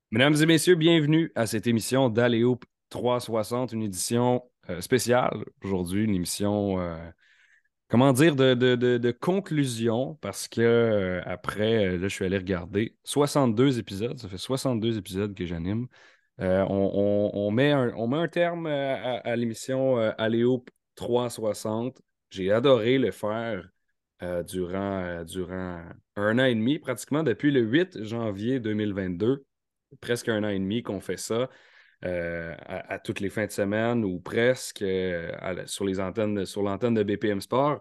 Mesdames et messieurs, bienvenue à cette émission d'Alléoop 360, une édition spéciale aujourd'hui, une émission, comment dire, de conclusion, parce que après, là, je suis allé regarder 62 épisodes, ça fait 62 épisodes que j'anime. On met un terme à l'émission Alléoop 360. J'ai adoré le faire durant un an et demi, pratiquement depuis le 8 janvier 2022, presque un an et demi qu'on fait ça à toutes les fins de semaine ou presque sur les antennes, sur l'antenne de BPM Sport.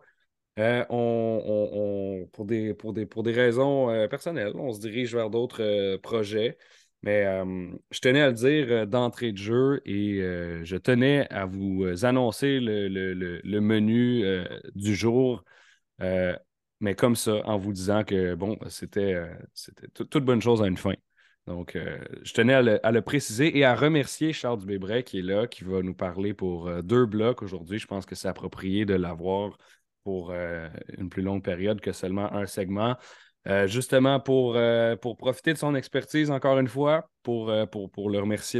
Pour des raisons personnelles, on se dirige vers d'autres projets. Mais je tenais à le dire d'entrée de jeu et je tenais à vous annoncer le menu du jour. Euh, mais comme ça, en vous disant que bon, c'était toute bonne chose à une fin. Donc, je tenais à le préciser et à remercier Charles Dubébret qui est là, qui va nous parler pour deux blocs aujourd'hui. Je pense que c'est approprié de l'avoir pour une plus longue période que seulement un segment. Justement pour profiter de son expertise encore une fois, pour le remercier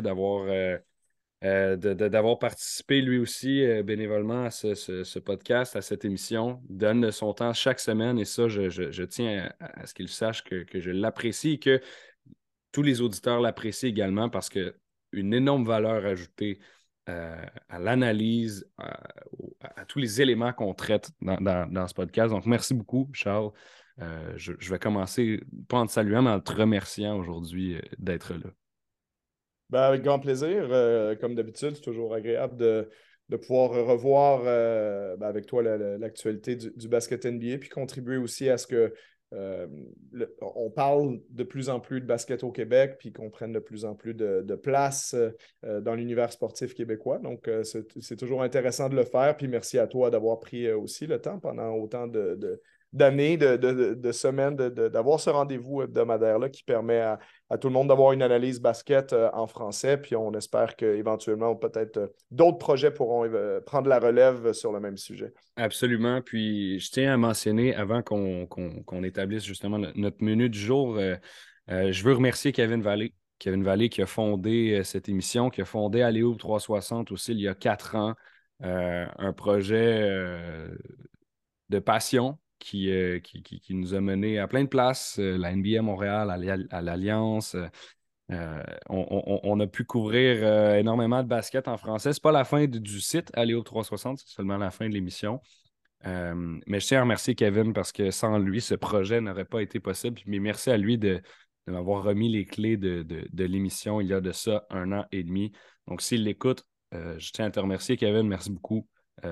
d'avoir participé lui aussi bénévolement à ce podcast, à cette émission. Il donne son temps chaque semaine et ça, je tiens à ce qu'il sache que je l'apprécie et que tous les auditeurs l'apprécient également parce que une énorme valeur ajoutée à l'analyse, à tous les éléments qu'on traite dans ce podcast. Donc, merci beaucoup, Charles. Je vais commencer, pas en te saluant, mais en te remerciant aujourd'hui d'être là. Ben, avec grand plaisir. Comme d'habitude, c'est toujours agréable de pouvoir revoir avec toi l'actualité du basket NBA puis contribuer aussi à ce que on parle de plus en plus de basket au Québec puis qu'on prenne de plus en plus de place dans l'univers sportif québécois. Donc, c'est toujours intéressant de le faire. Puis merci à toi d'avoir pris aussi le temps pendant autant d'années, de semaines, d'avoir ce rendez-vous hebdomadaire-là qui permet à tout le monde d'avoir une analyse basket en français. Puis on espère qu'éventuellement, peut-être d'autres projets pourront prendre la relève sur le même sujet. Absolument. Puis je tiens à mentionner, avant qu'on établisse justement notre menu du jour, je veux remercier Kevin Vallée. Kevin Vallée qui a fondé cette émission, qui a fondé Aléo 360 aussi il y a 4 ans. Un projet de passion qui nous a menés à plein de places, la NBA à Montréal, à l'Alliance. On a pu couvrir énormément de basket en français. C'est pas la fin du site Aléo 360, c'est seulement la fin de l'émission. Mais je tiens à remercier Kevin parce que sans lui, ce projet n'aurait pas été possible. Mais merci à lui de m'avoir remis les clés de l'émission il y a de ça un an et demi. Donc, s'il l'écoute, je tiens à te remercier, Kevin. Merci beaucoup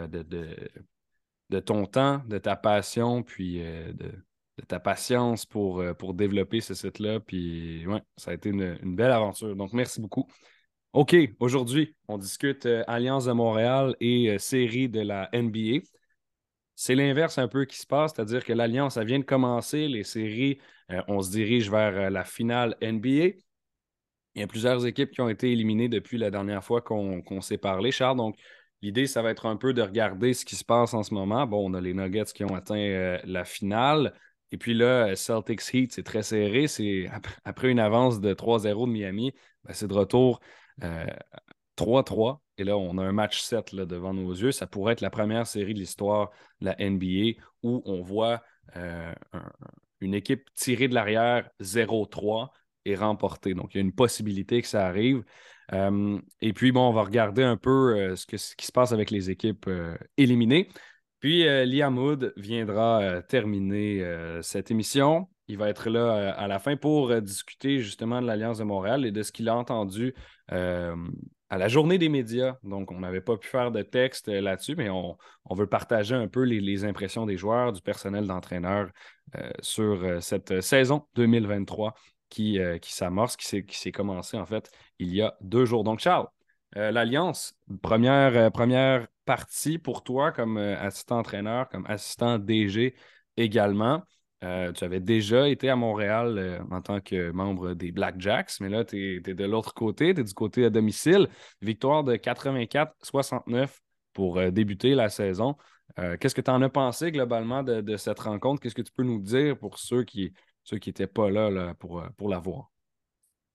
de ton temps, de ta passion, puis de ta patience pour développer ce site-là. Puis, ouais, ça a été une belle aventure. Donc, merci beaucoup. OK, aujourd'hui, on discute Alliance de Montréal et série de la NBA. C'est l'inverse un peu qui se passe, c'est-à-dire que l'Alliance, elle vient de commencer, les séries, on se dirige vers la finale NBA. Il y a plusieurs équipes qui ont été éliminées depuis la dernière fois qu'on s'est parlé, Charles. Donc, l'idée, ça va être un peu de regarder ce qui se passe en ce moment. Bon, on a les Nuggets qui ont atteint la finale. Et puis là, Celtics Heat, c'est très serré. C'est après une avance de 3-0 de Miami, ben, c'est de retour euh, 3-3. Et là, on a un match 7 là, devant nos yeux. Ça pourrait être la première série de l'histoire de la NBA où on voit une équipe tirer de l'arrière 0-3 et remporter. Donc, il y a une possibilité que ça arrive. Et puis, bon, on va regarder un peu ce qui se passe avec les équipes éliminées. Puis, Liam Wood viendra terminer cette émission. Il va être là à la fin pour discuter justement de l'Alliance de Montréal et de ce qu'il a entendu euh, à la journée des médias. Donc, on n'avait pas pu faire de texte là-dessus, mais on veut partager un peu les impressions des joueurs, du personnel d'entraîneur sur cette saison 2023 qui s'amorce, qui s'est commencée en fait il y a 2 jours. Donc, Charles, l'Alliance, première partie pour toi comme assistant entraîneur, comme assistant DG également. Tu avais déjà été à Montréal en tant que membre des Blackjacks, mais là, tu es, de l'autre côté, tu es du côté à domicile. Victoire de 84-69 pour débuter la saison. Qu'est-ce que tu en as pensé globalement de cette rencontre? Qu'est-ce que tu peux nous dire pour ceux qui n'étaient pas là, pour la voir?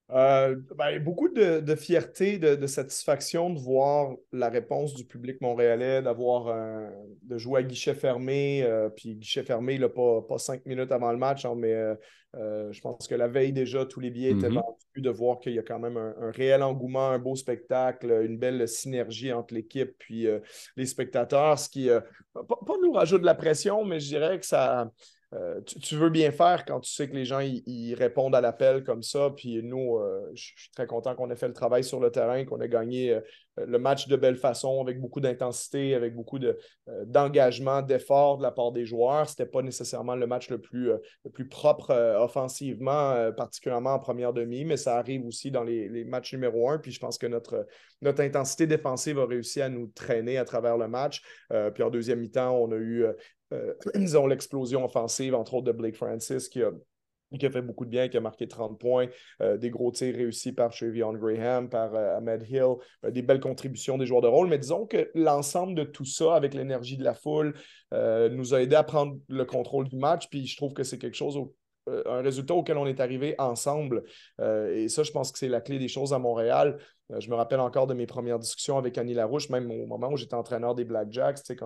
Beaucoup de fierté, de satisfaction de voir la réponse du public montréalais, de jouer à guichet fermé. Puis guichet fermé, là, pas 5 minutes avant le match, hein, mais je pense que la veille déjà, tous les billets étaient Mhm. vendus, de voir qu'il y a quand même un réel engouement, un beau spectacle, une belle synergie entre l'équipe puis les spectateurs, ce qui, pas nous rajoute de la pression, mais je dirais que ça tu veux bien faire quand tu sais que les gens ils répondent à l'appel comme ça. Puis nous, je suis très content qu'on ait fait le travail sur le terrain, qu'on ait gagné le match de belle façon, avec beaucoup d'intensité, avec beaucoup d'engagement, d'effort de la part des joueurs. C'était pas nécessairement le match le plus propre offensivement, particulièrement en première demi, mais ça arrive aussi dans les matchs numéro un. Puis je pense que notre intensité défensive a réussi à nous traîner à travers le match. Puis en deuxième mi-temps, on a eu ils ont l'explosion offensive, entre autres de Blake Francis, qui a fait beaucoup de bien, qui a marqué 30 points, des gros tirs réussis par Trevion Graham, par Ahmed Hill, des belles contributions des joueurs de rôle. Mais disons que l'ensemble de tout ça, avec l'énergie de la foule, nous a aidé à prendre le contrôle du match. Puis je trouve que c'est quelque chose, un résultat auquel on est arrivé ensemble. Et ça, je pense que c'est la clé des choses à Montréal. Je me rappelle encore de mes premières discussions avec Annie Larouche, même au moment où j'étais entraîneur des Blackjacks, tu sais,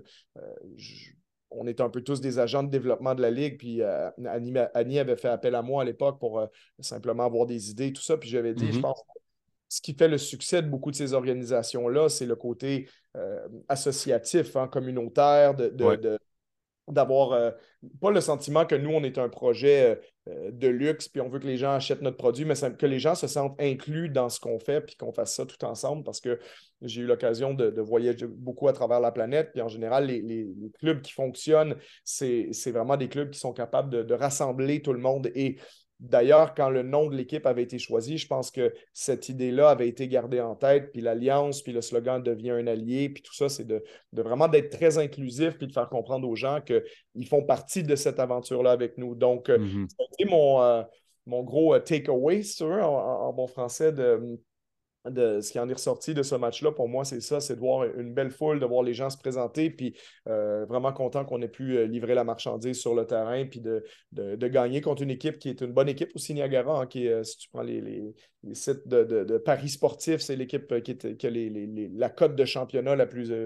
je on est un peu tous des agents de développement de la Ligue. Puis Annie avait fait appel à moi à l'époque pour simplement avoir des idées, tout ça. Puis j'avais dit, je Mhm. pense que ce qui fait le succès de beaucoup de ces organisations-là, c'est le côté associatif, hein, communautaire, Ouais. d'avoir pas le sentiment que nous, on est un projet de luxe, puis on veut que les gens achètent notre produit, mais que les gens se sentent inclus dans ce qu'on fait, puis qu'on fasse ça tout ensemble, parce que j'ai eu l'occasion de voyager beaucoup à travers la planète, puis en général, les clubs qui fonctionnent, c'est vraiment des clubs qui sont capables de rassembler tout le monde. Et d'ailleurs, quand le nom de l'équipe avait été choisi, je pense que cette idée-là avait été gardée en tête, puis l'alliance, puis le slogan devient un allié, puis tout ça, c'est de vraiment d'être très inclusif, puis de faire comprendre aux gens qu'ils font partie de cette aventure-là avec nous. Donc, Mhm. c'est mon gros takeaway, si tu veux, en bon français, de ce qui en est ressorti de ce match-là, pour moi, c'est ça, c'est de voir une belle foule, de voir les gens se présenter, puis vraiment content qu'on ait pu livrer la marchandise sur le terrain, puis de gagner contre une équipe qui est une bonne équipe aussi, Niagara, hein, qui est, si tu prends les sites de paris sportifs, c'est l'équipe qui a la cote de championnat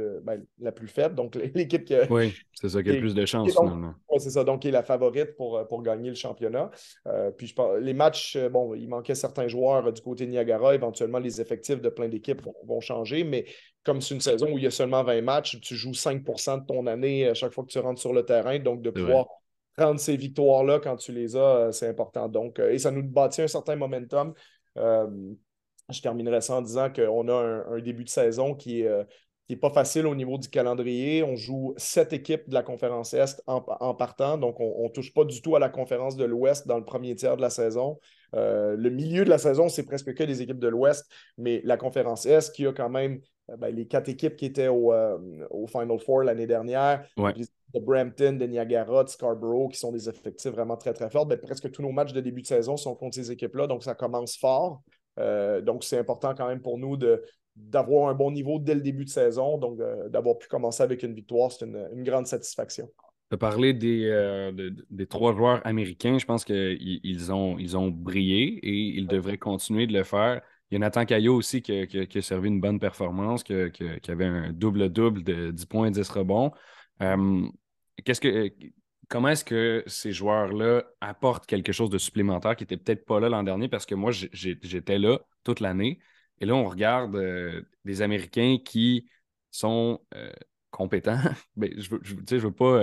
la plus faible, donc l'équipe Oui, c'est ça qui a le plus de qui est chance donc, finalement. ouais, c'est ça, donc qui est la favorite pour gagner le championnat. Puis les matchs, bon, il manquait certains joueurs du côté de Niagara. Éventuellement, les effectifs de plein d'équipes vont changer, mais comme c'est une saison où il y a seulement 20 matchs, tu joues 5% de ton année à chaque fois que tu rentres sur le terrain. Donc, de C'est vrai. pouvoir prendre ces victoires-là quand tu les as, c'est important. Donc, et ça nous bâtit un certain momentum. Euh, je terminerai ça en disant qu'on a un début de saison qui est pas facile au niveau du calendrier. On joue 7 équipes de la conférence Est en partant, donc on ne touche pas du tout à la conférence de l'Ouest dans le premier tiers de la saison. Le milieu de la saison, c'est presque que des équipes de l'Ouest, mais la conférence Est qui a quand même les 4 équipes qui étaient au Final Four l'année dernière, Ouais. de Brampton, de Niagara, de Scarborough, qui sont des effectifs vraiment très, très forts. Ben, presque tous nos matchs de début de saison sont contre ces équipes-là, donc ça commence fort. Donc, c'est important quand même pour nous d'avoir un bon niveau dès le début de saison. Donc, d'avoir pu commencer avec une victoire, c'est une grande satisfaction. Tu as parlé des trois joueurs américains. Je pense qu'ils ils ont brillé et ils devraient continuer de le faire. Il y a Nathan Caillot aussi qui a servi une bonne performance, qui avait un double-double de 10 points, 10 rebonds. Euh, qu'est-ce que, comment est-ce que ces joueurs-là apportent quelque chose de supplémentaire qui n'était peut-être pas là l'an dernier? Parce que moi, j'étais là toute l'année. Et là, on regarde des Américains qui sont compétents. Ben, tu sais, je veux pas,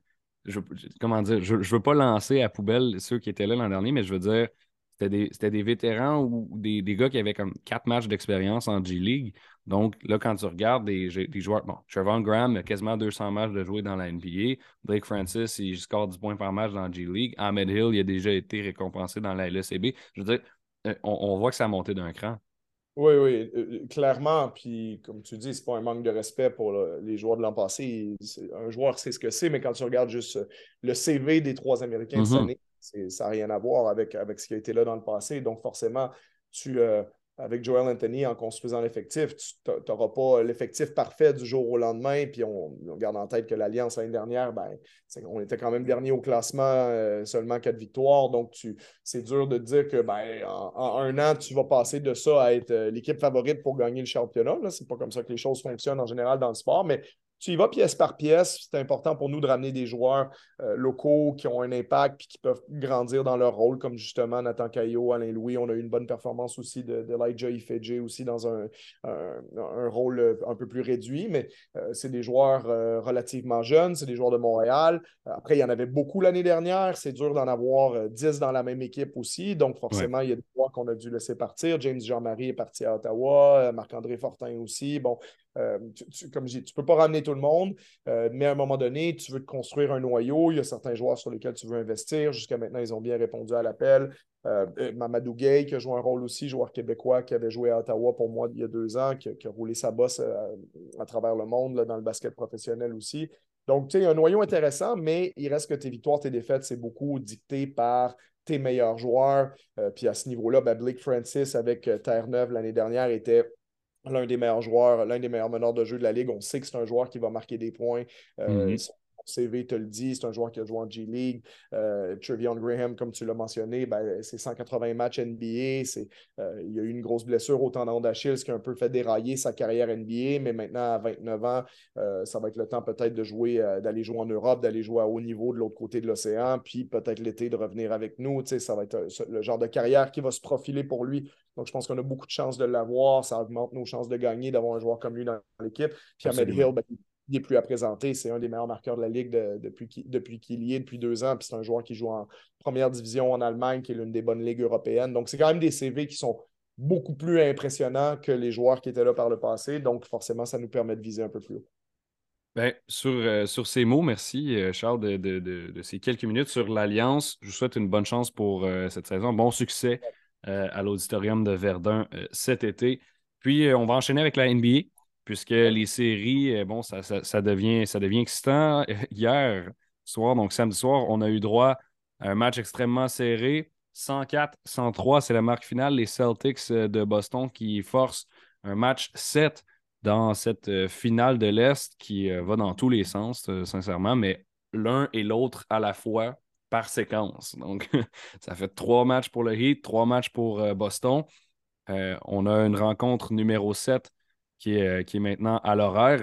comment dire, je veux pas lancer à poubelle ceux qui étaient là l'an dernier, mais je veux dire, c'était des vétérans ou des gars qui avaient comme 4 matchs d'expérience en G-League. Donc là, quand tu regardes des joueurs, bon, Trevon Graham a quasiment 200 matchs de jouer dans la NBA. Blake Francis, il score 10 points par match dans G-League. Ahmed Hill, il a déjà été récompensé dans la LECB. Je veux dire, on voit que ça a monté d'un cran. Oui, oui, clairement. Puis, comme tu dis, c'est pas un manque de respect pour les joueurs de l'an passé. Un joueur sait ce que c'est, mais quand tu regardes juste le CV des 3 Américains de cette Mhm. année, ça n'a rien à voir avec ce qui a été là dans le passé. Donc, forcément, tu, euh, avec Joel Anthony en construisant l'effectif. Tu n'auras pas l'effectif parfait du jour au lendemain. Puis on garde en tête que l'Alliance l'année dernière, on était quand même dernier au classement, seulement 4 victoires. Donc, c'est dur de dire que en un an, tu vas passer de ça à être l'équipe favorite pour gagner le championnat. Ce n'est pas comme ça que les choses fonctionnent en général dans le sport, mais tu y vas pièce par pièce. C'est important pour nous de ramener des joueurs locaux qui ont un impact et qui peuvent grandir dans leur rôle, comme justement Nathan Caillot, Alain Louis. On a eu une bonne performance aussi d'Elijah Ifeji aussi dans un rôle un peu plus réduit, mais c'est des joueurs relativement jeunes, c'est des joueurs de Montréal. Après, il y en avait beaucoup l'année dernière. C'est dur d'en avoir 10 dans la même équipe aussi. Donc, forcément, Ouais. il y a des joueurs qu'on a dû laisser partir. James Jean-Marie est parti à Ottawa, Marc-André Fortin aussi. Bon, comme je dis, tu ne peux pas ramener tout le monde, mais à un moment donné, tu veux te construire un noyau. Il y a certains joueurs sur lesquels tu veux investir. Jusqu'à maintenant, ils ont bien répondu à l'appel. Mamadou Gueye, qui a joué un rôle aussi, joueur québécois qui avait joué à Ottawa pour moi il y a 2 ans, qui a roulé sa bosse à travers le monde là, dans le basket professionnel aussi. Donc, tu sais, un noyau intéressant, mais il reste que tes victoires, tes défaites, c'est beaucoup dicté par tes meilleurs joueurs. Puis à ce niveau-là, Blake Francis avec Terre-Neuve l'année dernière était l'un des meilleurs joueurs, l'un des meilleurs meneurs de jeu de la Ligue. On sait que c'est un joueur qui va marquer des points. Mhm. Son CV te le dit, c'est un joueur qui a joué en G-League. Trevion Graham, comme tu l'as mentionné, c'est 180 matchs NBA. Il y a eu une grosse blessure au tendon d'Achille, ce qui a un peu fait dérailler sa carrière NBA, mais maintenant, à 29 ans, ça va être le temps peut-être de jouer, d'aller jouer en Europe, d'aller jouer à haut niveau de l'autre côté de l'océan, puis peut-être l'été de revenir avec nous. Ça va être le genre de carrière qui va se profiler pour lui. Donc, je pense qu'on a beaucoup de chances de l'avoir. Ça augmente nos chances de gagner, d'avoir un joueur comme lui dans l'équipe. Puis Ahmed Absolument. Hill, il n'est plus à présenter. C'est un des meilleurs marqueurs de la Ligue depuis qu'il y est, depuis 2 ans. Puis c'est un joueur qui joue en première division en Allemagne, qui est l'une des bonnes ligues européennes. Donc, c'est quand même des CV qui sont beaucoup plus impressionnants que les joueurs qui étaient là par le passé. Donc, forcément, ça nous permet de viser un peu plus haut. Ben, sur ces mots, merci Charles de ces quelques minutes sur l'Alliance. Je vous souhaite une bonne chance pour cette saison. Bon succès à l'Auditorium de Verdun cet été. Puis on va enchaîner avec la NBA, puisque les séries, bon, ça devient excitant. Hier soir, donc samedi soir, on a eu droit à un match extrêmement serré. 104-103, c'est la marque finale. Les Celtics de Boston qui forcent un match 7 dans cette finale de l'Est qui va dans tous les sens, sincèrement, mais l'un et l'autre à la fois par séquence. Donc, ça fait 3 matchs pour le Heat, 3 matchs pour Boston. On a une rencontre numéro 7 qui est maintenant à l'horaire.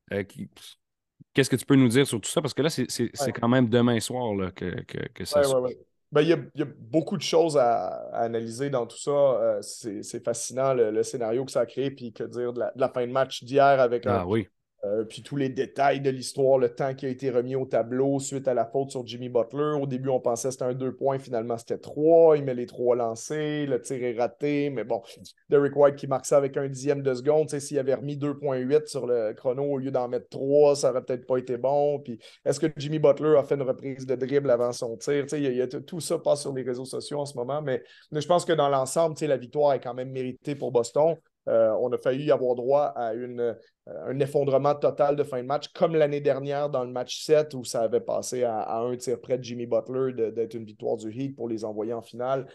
Qu'est-ce que tu peux nous dire sur tout ça? Parce que là, c'est Ouais. quand même demain soir là, que ça Ouais, se ouais, joue. ouais. Il y a beaucoup de choses à analyser dans tout ça. C'est fascinant le scénario que ça a créé, puis que dire de la fin de match d'hier avec Ah oui. puis tous les détails de l'histoire, le temps qui a été remis au tableau suite à la faute sur Jimmy Butler. Au début, on pensait que c'était un 2 points, finalement c'était 3. Il met les 3 lancés, le tir est raté, mais bon, Derek White qui marque ça avec un dixième de seconde. S'il avait remis 2,8 sur le chrono au lieu d'en mettre 3, ça aurait peut-être pas été bon. Puis est-ce que Jimmy Butler a fait une reprise de dribble avant son tir? Tout ça passe sur les réseaux sociaux en ce moment, mais je pense que dans l'ensemble, la victoire est quand même méritée pour Boston. On a failli y avoir droit à un effondrement total de fin de match, comme l'année dernière dans le match 7 où ça avait passé à un tir près de Jimmy Butler d'être une victoire du Heat pour les envoyer en finale.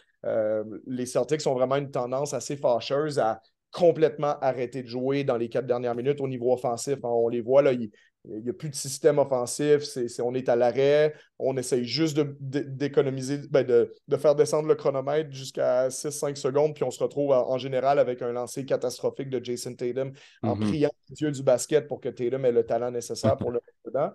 Les Celtics ont vraiment une tendance assez fâcheuse à complètement arrêter de jouer dans les 4 dernières minutes au niveau offensif. On les voit, là, il n'y a plus de système offensif, on est à l'arrêt, on essaye juste d'économiser, de faire descendre le chronomètre jusqu'à 6-5 secondes, puis on se retrouve en général avec un lancer catastrophique de Jason Tatum en Mhm. priant Dieu du basket pour que Tatum ait le talent nécessaire pour le mettre dedans.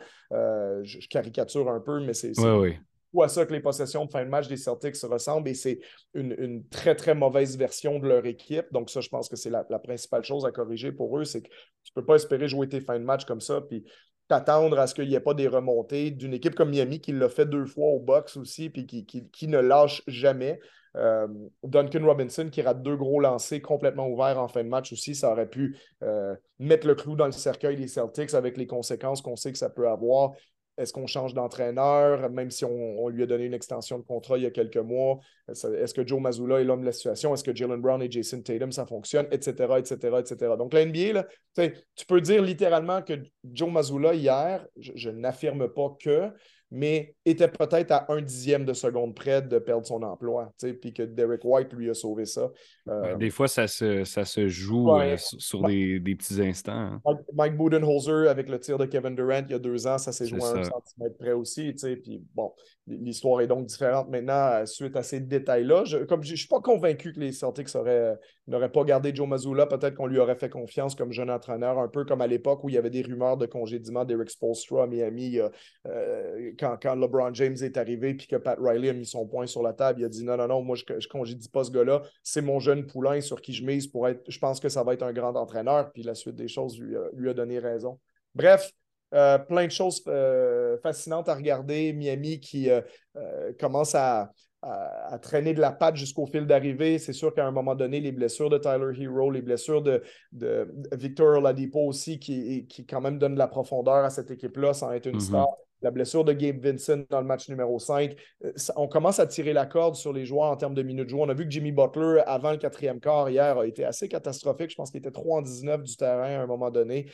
Je caricature un peu, mais Oui, c'est oui. à ça que les possessions de fin de match des Celtics se ressemblent et c'est une très, très mauvaise version de leur équipe. Donc ça, je pense que c'est la principale chose à corriger pour eux, c'est que tu ne peux pas espérer jouer tes fins de match comme ça, puis t'attendre à ce qu'il n'y ait pas des remontées d'une équipe comme Miami qui l'a fait 2 fois au box aussi, puis qui ne lâche jamais. Euh, Duncan Robinson qui rate 2 gros lancers complètement ouverts en fin de match aussi, ça aurait pu mettre le clou dans le cercueil des Celtics avec les conséquences qu'on sait que ça peut avoir. Est-ce qu'on change d'entraîneur, même si on lui a donné une extension de contrat il y a quelques mois? Est-ce que Joe Mazzulla est l'homme de la situation? Est-ce que Jalen Brown et Jason Tatum, ça fonctionne? Etc., etc., etc. Donc, la NBA, là, tu peux dire littéralement que Joe Mazzulla, hier, je n'affirme pas que, mais était peut-être à un dixième de seconde près de perdre son emploi, puis que Derek White lui a sauvé ça. Des fois, ça se joue Ouais, sur des petits instants, hein. Mike Budenholzer avec le tir de Kevin Durant il y a 2 ans, ça s'est C'est joué à un ça. centimètre près aussi. Puis bon, l'histoire est donc différente maintenant suite à ces détails-là. Je ne suis pas convaincu que les Celtics n'auraient pas gardé Joe Mazzulla. Peut-être qu'on lui aurait fait confiance comme jeune entraîneur, un peu comme à l'époque où il y avait des rumeurs de congédiement d'Eric Spoelstra à Miami quand LeBron James est arrivé puis que Pat Riley a mis son point sur la table. Il a dit non, non, non, moi je ne congédie pas ce gars-là. C'est mon jeune poulain sur qui je mise pour être. Je pense que ça va être un grand entraîneur. Puis la suite des choses lui a donné raison. Bref, plein de choses fascinantes à regarder. Miami qui commence à traîner de la patte jusqu'au fil d'arrivée. C'est sûr qu'à un moment donné, les blessures de Tyler Hero, les blessures de Victor Oladipo aussi, qui quand même donnent de la profondeur à cette équipe-là sans être une star. Mhm. La blessure de Gabe Vincent dans le match numéro 5. On commence à tirer la corde sur les joueurs en termes de minutes de jeu. On a vu que Jimmy Butler, avant le quatrième quart hier, a été assez catastrophique. Je pense qu'il était 3 en 19 du terrain à un moment donné.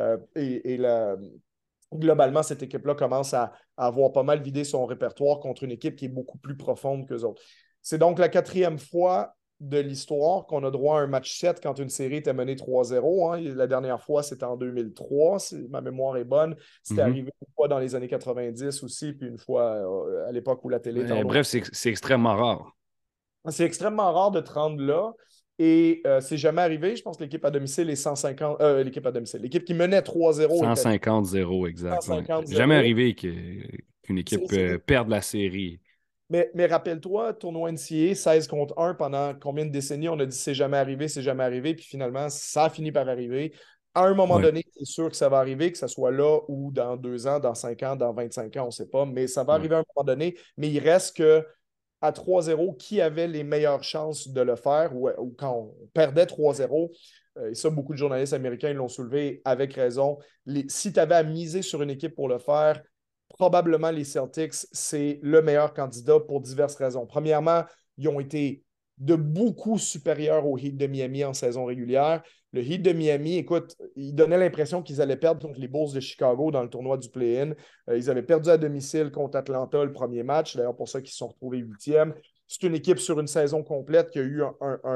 Globalement, cette équipe-là commence à avoir pas mal vidé son répertoire contre une équipe qui est beaucoup plus profonde qu'eux autres. C'est donc la quatrième fois de l'histoire qu'on a droit à un match 7 quand une série était menée 3-0. Hein. La dernière fois, c'était en 2003, si ma mémoire est bonne. C'était Mhm. arrivé une fois dans les années 90 aussi, puis une fois à l'époque où la télé était en noir. Bref, c'est extrêmement rare. C'est extrêmement rare de te rendre là. Et c'est jamais arrivé. Je pense que l'équipe à domicile est 150. L'équipe à domicile. L'équipe qui menait 3-0 cent était cinquante zéro exact. Ouais. Jamais 150-0. arrivé qu'une C'est- équipe c'est- perde la série. Mais rappelle-toi, tournoi NCAA, 16 contre 1 pendant combien de décennies on a dit c'est jamais arrivé, puis finalement, ça a fini par arriver. À un moment Ouais, donné, c'est sûr que ça va arriver, que ce soit là ou dans 2 ans, dans 5 ans, dans 25 ans, on ne sait pas, mais ça va ouais. arriver à un moment donné. Mais il reste que à 3-0, qui avait les meilleures chances de le faire ou quand on perdait 3-0, et ça, beaucoup de journalistes américains l'ont soulevé avec raison. Si tu avais à miser sur une équipe pour le faire, probablement les Celtics, c'est le meilleur candidat pour diverses raisons. Premièrement, ils ont été de beaucoup supérieurs au Heat de Miami en saison régulière. Le Heat de Miami, écoute, ils donnaient l'impression qu'ils allaient perdre contre les Bulls de Chicago dans le tournoi du play-in. Ils avaient perdu à domicile contre Atlanta le premier match, d'ailleurs pour ça qu'ils se sont retrouvés huitièmes. C'est une équipe sur une saison complète qui a eu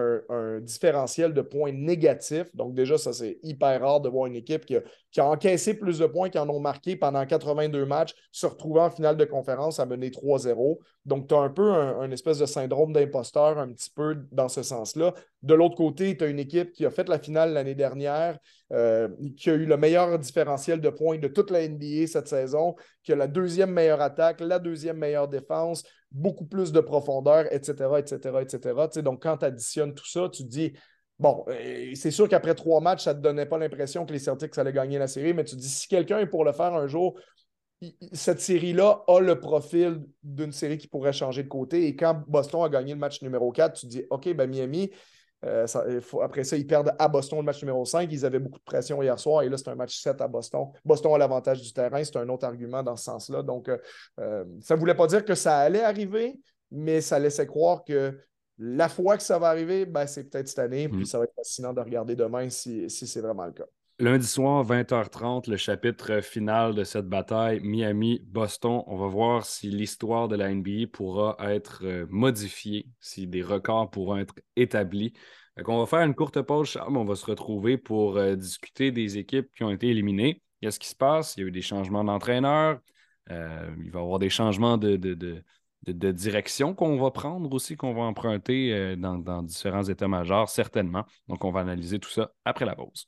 un différentiel de points négatifs. Donc déjà, ça, c'est hyper rare de voir une équipe qui a encaissé plus de points qu'ils en ont marqué pendant 82 matchs, se retrouvant en finale de conférence à mener 3-0. Donc, tu as un peu un espèce de syndrome d'imposteur un petit peu dans ce sens-là. De l'autre côté, tu as une équipe qui a fait la finale l'année dernière, qui a eu le meilleur différentiel de points de toute la NBA cette saison, qui a la deuxième meilleure attaque, la deuxième meilleure défense, beaucoup plus de profondeur, etc., etc., etc. Tu sais, donc, quand tu additionnes tout ça, tu te dis, bon, c'est sûr qu'après 3 matchs, ça ne te donnait pas l'impression que les Celtics allaient gagner la série, mais tu te dis, si quelqu'un est pour le faire un jour, cette série-là a le profil d'une série qui pourrait changer de côté. Et quand Boston a gagné le match numéro 4, tu te dis, OK, ben Miami, après ça, ils perdent à Boston le match numéro 5. Ils avaient beaucoup de pression hier soir et là, c'est un match 7 à Boston. Boston a l'avantage du terrain. C'est un autre argument dans ce sens-là. Donc, ça ne voulait pas dire que ça allait arriver, mais ça laissait croire que la fois que ça va arriver, ben, c'est peut-être cette année. Puis Mm. ça va être fascinant de regarder demain si c'est vraiment le cas. Lundi soir, 20h30, le chapitre final de cette bataille, Miami-Boston. On va voir si l'histoire de la NBA pourra être modifiée, si des records pourront être établis. Donc, on va faire une courte pause, Charles. On va se retrouver pour discuter des équipes qui ont été éliminées. Qu'est-ce qui se passe? Il y a eu des changements d'entraîneur. Il va y avoir des changements de direction qu'on va prendre aussi, qu'on va emprunter dans différents états-majors, certainement. Donc, on va analyser tout ça après la pause.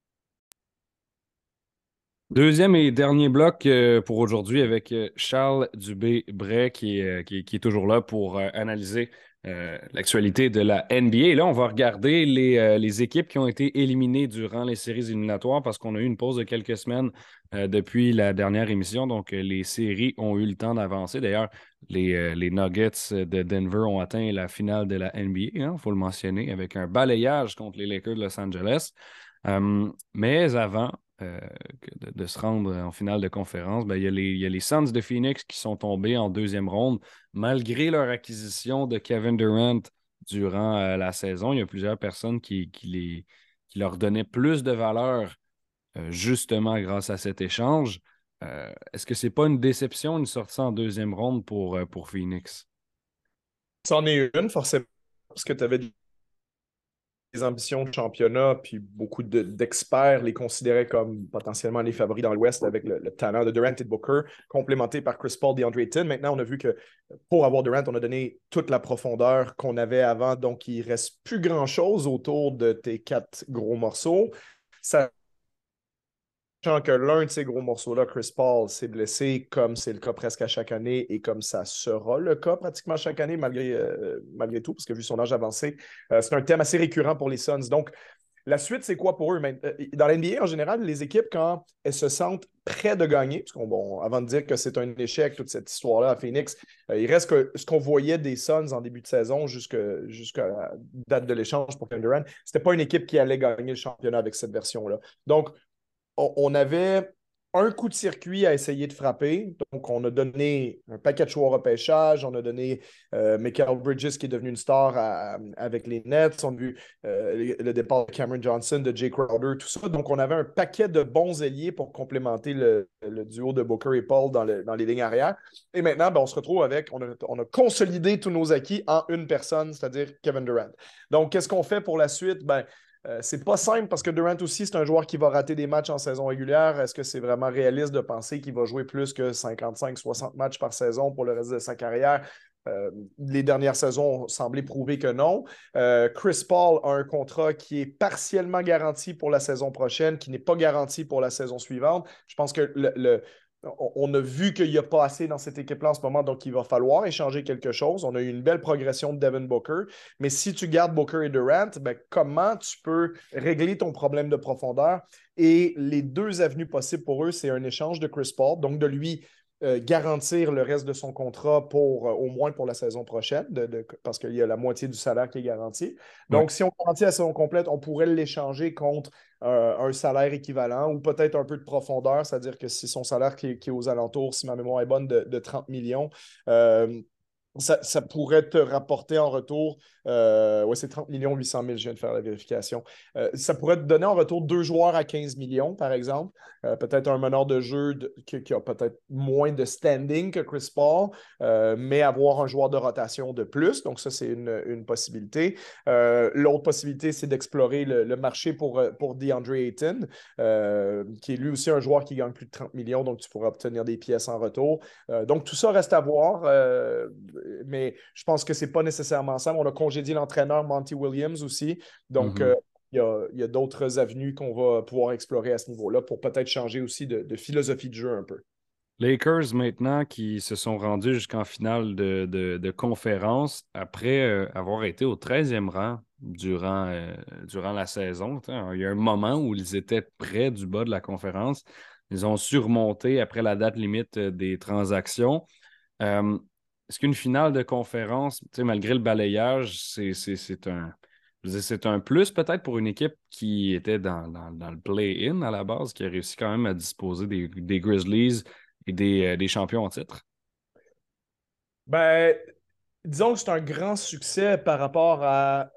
Deuxième et dernier bloc pour aujourd'hui avec Charles Dubé-Bray qui est toujours là pour analyser l'actualité de la NBA. Et là, on va regarder les équipes qui ont été éliminées durant les séries éliminatoires parce qu'on a eu une pause de quelques semaines depuis la dernière émission. Donc, les séries ont eu le temps d'avancer. D'ailleurs, les Nuggets de Denver ont atteint la finale de la NBA, il faut le mentionner, avec un balayage contre les Lakers de Los Angeles. Mais avant de se rendre en finale de conférence, ben, il y a les Suns de Phoenix qui sont tombés en deuxième ronde, malgré leur acquisition de Kevin Durant durant la saison. Il y a plusieurs personnes qui leur donnaient plus de valeur justement grâce à cet échange. Est-ce que c'est pas une déception, une sortie en deuxième ronde pour Phoenix? C'en est une, forcément, parce que tu avais des ambitions de championnat, puis beaucoup d'experts les considéraient comme potentiellement les favoris dans l'Ouest avec le talent de Durant et de Booker, complémenté par Chris Paul, DeAndre Ayton. Maintenant, on a vu que pour avoir Durant, on a donné toute la profondeur qu'on avait avant, donc il ne reste plus grand-chose autour de tes 4 gros morceaux. Ça Sachant que l'un de ces gros morceaux-là, Chris Paul, s'est blessé, comme c'est le cas presque à chaque année et comme ça sera le cas pratiquement chaque année, malgré tout, parce que vu son âge avancé, c'est un thème assez récurrent pour les Suns. Donc, la suite, c'est quoi pour eux? Dans l'NBA, en général, les équipes, quand elles se sentent près de gagner, parce avant de dire que c'est un échec, toute cette histoire-là à Phoenix, il reste que ce qu'on voyait des Suns en début de saison jusqu'à la date de l'échange pour Kevin Durant, c'était pas une équipe qui allait gagner le championnat avec cette version-là. Donc, on avait un coup de circuit à essayer de frapper. Donc, on a donné un paquet de choix au repêchage. On a donné Mikal Bridges qui est devenu une star avec les Nets. On a vu le départ de Cameron Johnson, de Jay Crowder, tout ça. Donc, on avait un paquet de bons ailiers pour complémenter le duo de Booker et Paul dans les lignes arrière. Et maintenant, on se retrouve avec, on a consolidé tous nos acquis en une personne, c'est-à-dire Kevin Durant. Donc, qu'est-ce qu'on fait pour la suite? C'est pas simple parce que Durant aussi, c'est un joueur qui va rater des matchs en saison régulière. Est-ce que c'est vraiment réaliste de penser qu'il va jouer plus que 55-60 matchs par saison pour le reste de sa carrière? Les dernières saisons ont semblé prouver que non. Chris Paul a un contrat qui est partiellement garanti pour la saison prochaine, qui n'est pas garanti pour la saison suivante. Je pense que on a vu qu'il n'y a pas assez dans cette équipe-là en ce moment, donc il va falloir échanger quelque chose. On a eu une belle progression de Devin Booker, mais si tu gardes Booker et Durant, comment tu peux régler ton problème de profondeur? Et les deux avenues possibles pour eux, c'est un échange de Chris Paul, donc de lui garantir le reste de son contrat au moins pour la saison prochaine, parce qu'il y a la moitié du salaire qui est garanti. Ouais. Donc, si on garantit la saison complète, on pourrait l'échanger contre un salaire équivalent ou peut-être un peu de profondeur, c'est-à-dire que si son salaire qui est aux alentours, si ma mémoire est bonne, de 30 millions, ça pourrait te rapporter en retour, ouais, c'est 30 millions 800 000, je viens de faire la vérification. Ça pourrait te donner en retour 2 joueurs à 15 millions, par exemple. Peut-être un meneur de jeu qui a peut-être moins de standing que Chris Paul, mais avoir un joueur de rotation de plus. Donc, ça, c'est une possibilité. L'autre possibilité, c'est d'explorer le marché pour DeAndre Ayton, qui est lui aussi un joueur qui gagne plus de 30 millions, donc tu pourras obtenir des pièces en retour. Donc, tout ça reste à voir, mais je pense que ce n'est pas nécessairement ça. On a congédié l'entraîneur Monty Williams aussi. Donc, Mhm. il y a d'autres avenues qu'on va pouvoir explorer à ce niveau-là pour peut-être changer aussi de philosophie de jeu un peu. Lakers maintenant qui se sont rendus jusqu'en finale de conférence après avoir été au 13e rang durant la saison. T'sais, il y a un moment où ils étaient près du bas de la conférence. Ils ont surmonté après la date limite des transactions. Euh, Est-ce qu'une finale de conférence, malgré le balayage, c'est un, je veux dire, c'est un plus peut-être pour une équipe qui était dans le play-in à la base, qui a réussi quand même à disposer des Grizzlies et des champions en titre? Ben, disons que c'est un grand succès par rapport à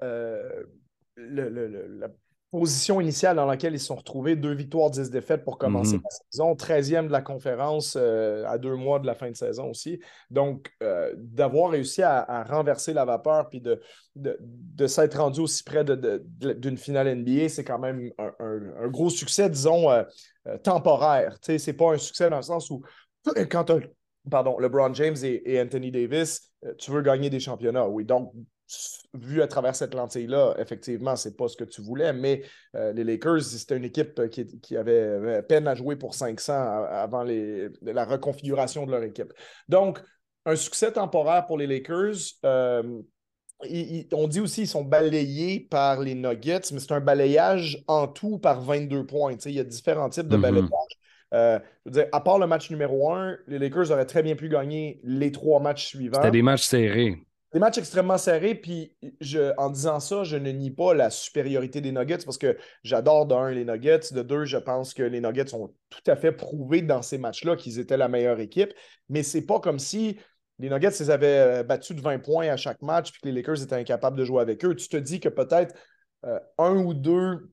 la position initiale dans laquelle ils se sont retrouvés. 2 victoires, 10 défaites pour commencer Mhm. la saison. 13e de la conférence à 2 mois de la fin de saison aussi. Donc, d'avoir réussi à renverser la vapeur puis de s'être rendu aussi près d'une finale NBA, c'est quand même un gros succès, disons, temporaire. Tu sais, c'est pas un succès dans le sens où quand tu pardon, LeBron James et Anthony Davis, tu veux gagner des championnats, oui. Donc, vu à travers cette lentille-là, effectivement, c'est pas ce que tu voulais, mais les Lakers, c'était une équipe qui avait peine à jouer pour 500 avant la reconfiguration de leur équipe. Donc, un succès temporaire pour les Lakers. On dit aussi qu'ils sont balayés par les Nuggets, mais c'est un balayage en tout par 22 points. Tu sais, il y a différents types de balayage. Mhm. Je veux dire, à part le match numéro 1, les Lakers auraient très bien pu gagner les 3 matchs C'était suivants. des matchs serrés. Des matchs extrêmement serrés, puis en disant ça, je ne nie pas la supériorité des Nuggets parce que j'adore d'un les Nuggets, de deux, je pense que les Nuggets ont tout à fait prouvé dans ces matchs-là qu'ils étaient la meilleure équipe, mais c'est pas comme si les Nuggets les avaient battus de 20 points à chaque match puis que les Lakers étaient incapables de jouer avec eux. Tu te dis que peut-être un ou deux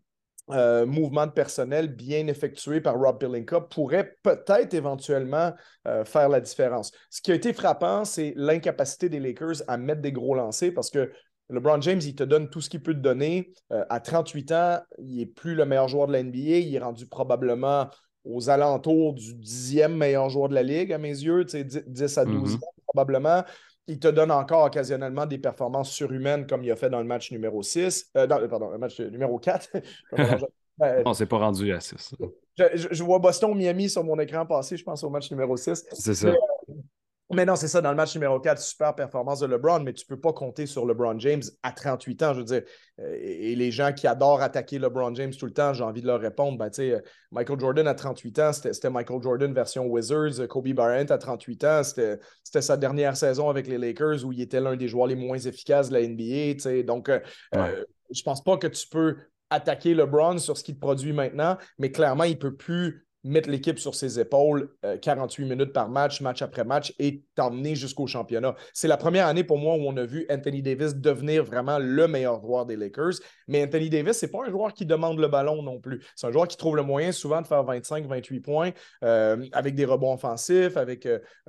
mouvement de personnel bien effectué par Rob Pelinka pourrait peut-être éventuellement faire la différence. Ce qui a été frappant, c'est l'incapacité des Lakers à mettre des gros lancers parce que LeBron James, il te donne tout ce qu'il peut te donner. À 38 ans, il n'est plus le meilleur joueur de la NBA. Il est rendu probablement aux alentours du 10e meilleur joueur de la Ligue, à mes yeux, 10 à 12 Mhm. probablement. Il te donne encore occasionnellement des performances surhumaines comme il a fait dans le match numéro 6. Pardon, le match numéro 4. Je me mélange. Ben, On s'est pas rendu à 6. je vois Boston-Miami sur mon écran passer, je pense, au match numéro 6. C'est Mais, ça. mais non, c'est ça, dans le match numéro 4, super performance de LeBron, mais tu ne peux pas compter sur LeBron James à 38 ans. Je veux dire, et les gens qui adorent attaquer LeBron James tout le temps, j'ai envie de leur répondre, ben, Michael Jordan à 38 ans, c'était Michael Jordan version Wizards. Kobe Bryant à 38 ans, c'était sa dernière saison avec les Lakers où il était l'un des joueurs les moins efficaces de la NBA. Donc, Ouais. je pense pas que tu peux attaquer LeBron sur ce qu'il produit maintenant, mais clairement, il ne peut plus mettre l'équipe sur ses épaules 48 minutes par match, match après match, et t'emmener jusqu'au championnat. C'est la première année pour moi où on a vu Anthony Davis devenir vraiment le meilleur joueur des Lakers. Mais Anthony Davis, c'est pas un joueur qui demande le ballon non plus. C'est un joueur qui trouve le moyen souvent de faire 25-28 points avec des rebonds offensifs, avec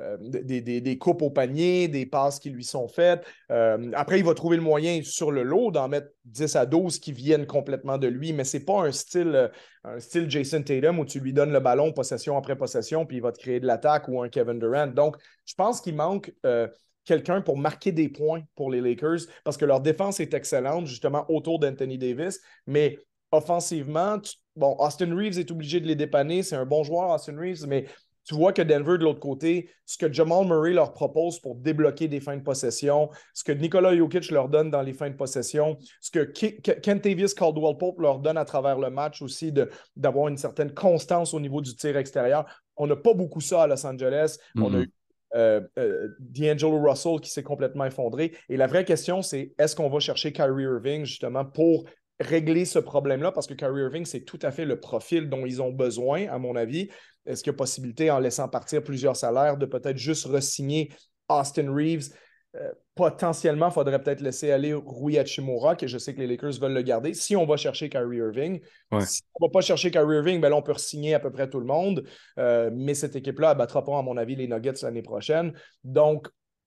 des coupes au panier, des passes qui lui sont faites. Après, il va trouver le moyen sur le lot d'en mettre 10 à 12 qui viennent complètement de lui, mais c'est pas un style Jason Tatum où tu lui donnes le ballon possession après possession, puis il va te créer de l'attaque ou un Kevin Durant. Donc, je pense qu'il manque quelqu'un pour marquer des points pour les Lakers parce que leur défense est excellente, justement, autour d'Anthony Davis. Mais offensivement, bon, Austin Reeves est obligé de les dépanner. C'est un bon joueur, Austin Reeves, mais tu vois que Denver, de l'autre côté, ce que Jamal Murray leur propose pour débloquer des fins de possession, ce que Nikola Jokic leur donne dans les fins de possession, ce que Kentavious Caldwell-Pope leur donne à travers le match aussi, d'avoir une certaine constance au niveau du tir extérieur. On n'a pas beaucoup ça à Los Angeles. On a eu Mhm. D'Angelo Russell qui s'est complètement effondré. Et la vraie question, c'est est-ce qu'on va chercher Kyrie Irving justement pour régler ce problème-là? Parce que Kyrie Irving, c'est tout à fait le profil dont ils ont besoin, à mon avis. Est-ce qu'il y a possibilité, en laissant partir plusieurs salaires, de peut-être juste re-signer Austin Reeves? Potentiellement, il faudrait peut-être laisser aller Rui Hachimura, que je sais que les Lakers veulent le garder, si on va chercher Kyrie Irving. Ouais. Si on ne va pas chercher Kyrie Irving, ben là, on peut re-signer à peu près tout le monde. Mais cette équipe-là ne battra pas, à mon avis, les Nuggets l'année prochaine. Donc,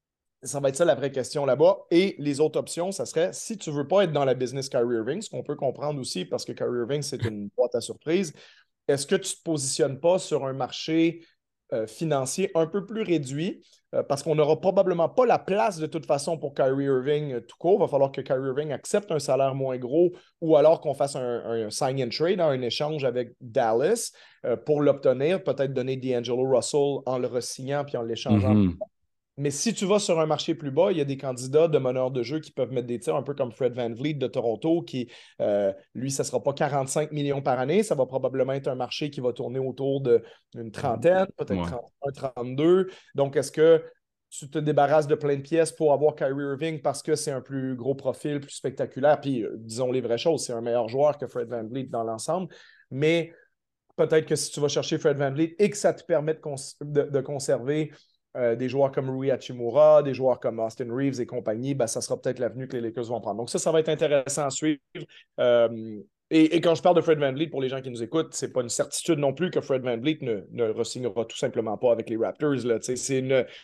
ça va être ça la vraie question là-bas. Et les autres options, ça serait si tu ne veux pas être dans la business Kyrie Irving, ce qu'on peut comprendre aussi parce que Kyrie Irving, c'est une boîte à surprise, est-ce que tu ne te positionnes pas sur un marché financier un peu plus réduit parce qu'on n'aura probablement pas la place de toute façon pour Kyrie Irving tout court. Il va falloir que Kyrie Irving accepte un salaire moins gros ou alors qu'on fasse un sign and trade, un échange avec Dallas pour l'obtenir, peut-être donner D'Angelo Russell en le re-signant puis en l'échangeant. Mhm. Mais si tu vas sur un marché plus bas, il y a des candidats de meneurs de jeu qui peuvent mettre des tirs, un peu comme Fred VanVleet de Toronto, qui, lui, ça ne sera pas 45 millions par année. Ça va probablement être un marché qui va tourner autour d'une trentaine, peut-être Ouais. 31, 32. Donc, est-ce que tu te débarrasses de plein de pièces pour avoir Kyrie Irving parce que c'est un plus gros profil, plus spectaculaire? Puis, disons les vraies choses, c'est un meilleur joueur que Fred VanVleet dans l'ensemble. Mais peut-être que si tu vas chercher Fred VanVleet et que ça te permet de conserver des joueurs comme Rui Hachimura, des joueurs comme Austin Reeves et compagnie, ben, ça sera peut-être l'avenue que les Lakers vont prendre. Donc ça va être intéressant à suivre. Euh, et quand je parle de Fred VanVleet, pour les gens qui nous écoutent, c'est pas une certitude non plus que Fred VanVleet ne re-signera tout simplement pas avec les Raptors. Là. C'est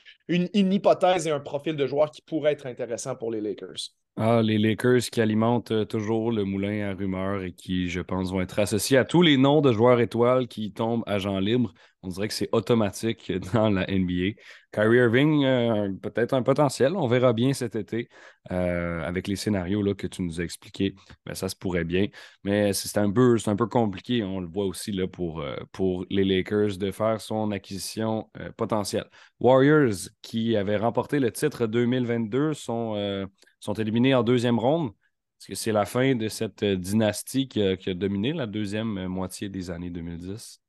une hypothèse et un profil de joueur qui pourrait être intéressant pour les Lakers. Ah, les Lakers qui alimentent toujours le moulin à rumeurs et qui, je pense, vont être associés à tous les noms de joueurs étoiles qui tombent agents libres. On dirait que c'est automatique dans la NBA. Kyrie Irving, peut-être un potentiel. On verra bien cet été avec les scénarios là, que tu nous as expliqués. Ben, ça se pourrait bien. Mais c'est un peu compliqué. On le voit aussi là, pour les Lakers de faire son acquisition potentielle. Warriors, qui avaient remporté le titre 2022, sont éliminés en deuxième ronde. Est-ce que c'est la fin de cette dynastie qui a dominé la deuxième moitié des années 2010?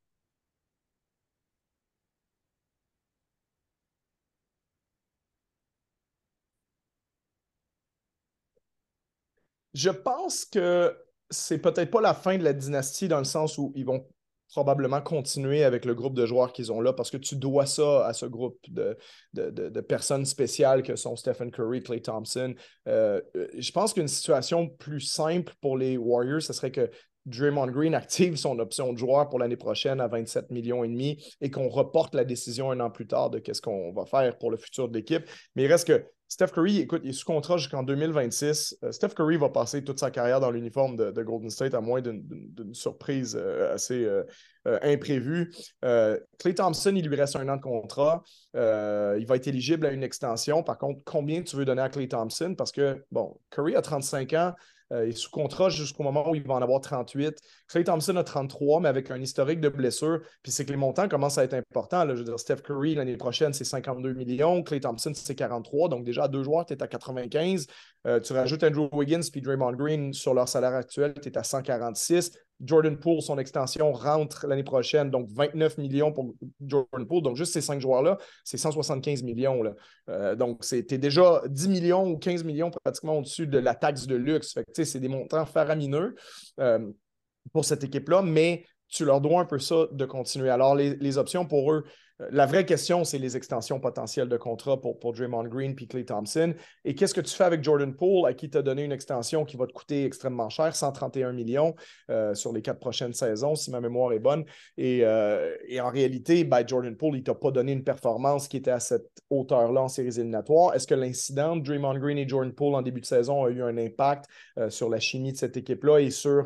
Je pense que c'est peut-être pas la fin de la dynastie dans le sens où ils vont probablement continuer avec le groupe de joueurs qu'ils ont là parce que tu dois ça à ce groupe de personnes spéciales que sont Stephen Curry, Klay Thompson. Je pense qu'une situation plus simple pour les Warriors, ce serait que Draymond Green active son option de joueur pour l'année prochaine à 27 millions et demi et qu'on reporte la décision un an plus tard de qu'est-ce qu'on va faire pour le futur de l'équipe. Mais il reste que Steph Curry, écoute, il est sous contrat jusqu'en 2026. Steph Curry va passer toute sa carrière dans l'uniforme de Golden State, à moins d'une surprise assez imprévue. Klay Thompson, il lui reste un an de contrat. Il va être éligible à une extension. Par contre, combien tu veux donner à Klay Thompson? Parce que, bon, Curry a 35 ans. Il est sous contrat jusqu'au moment où il va en avoir 38. Klay Thompson a 33, mais avec un historique de blessure. Puis c'est que les montants commencent à être importants. Là. Je veux dire, Steph Curry, l'année prochaine, c'est 52 millions. Klay Thompson, c'est 43. Donc déjà, à deux joueurs, tu es à 95. Tu rajoutes Andrew Wiggins puis Draymond Green sur leur salaire actuel, tu es à 146. Jordan Poole, son extension rentre l'année prochaine, donc 29 millions pour Jordan Poole. Donc, juste ces 5 joueurs-là, c'est 175 millions. Là. Donc, tu es déjà 10 millions ou 15 millions pratiquement au-dessus de la taxe de luxe. Fait que, c'est des montants faramineux pour cette équipe-là, mais tu leur dois un peu ça de continuer. Alors, les options pour eux, la vraie question, c'est les extensions potentielles de contrat pour Draymond Green puis Klay Thompson. Et qu'est-ce que tu fais avec Jordan Poole, à qui tu as donné une extension qui va te coûter extrêmement cher, 131 millions sur les 4 prochaines saisons, si ma mémoire est bonne. Et en réalité, ben, Jordan Poole, il ne t'a pas donné une performance qui était à cette hauteur-là en séries éliminatoires. Est-ce que l'incident de Draymond Green et Jordan Poole en début de saison a eu un impact sur la chimie de cette équipe-là et sur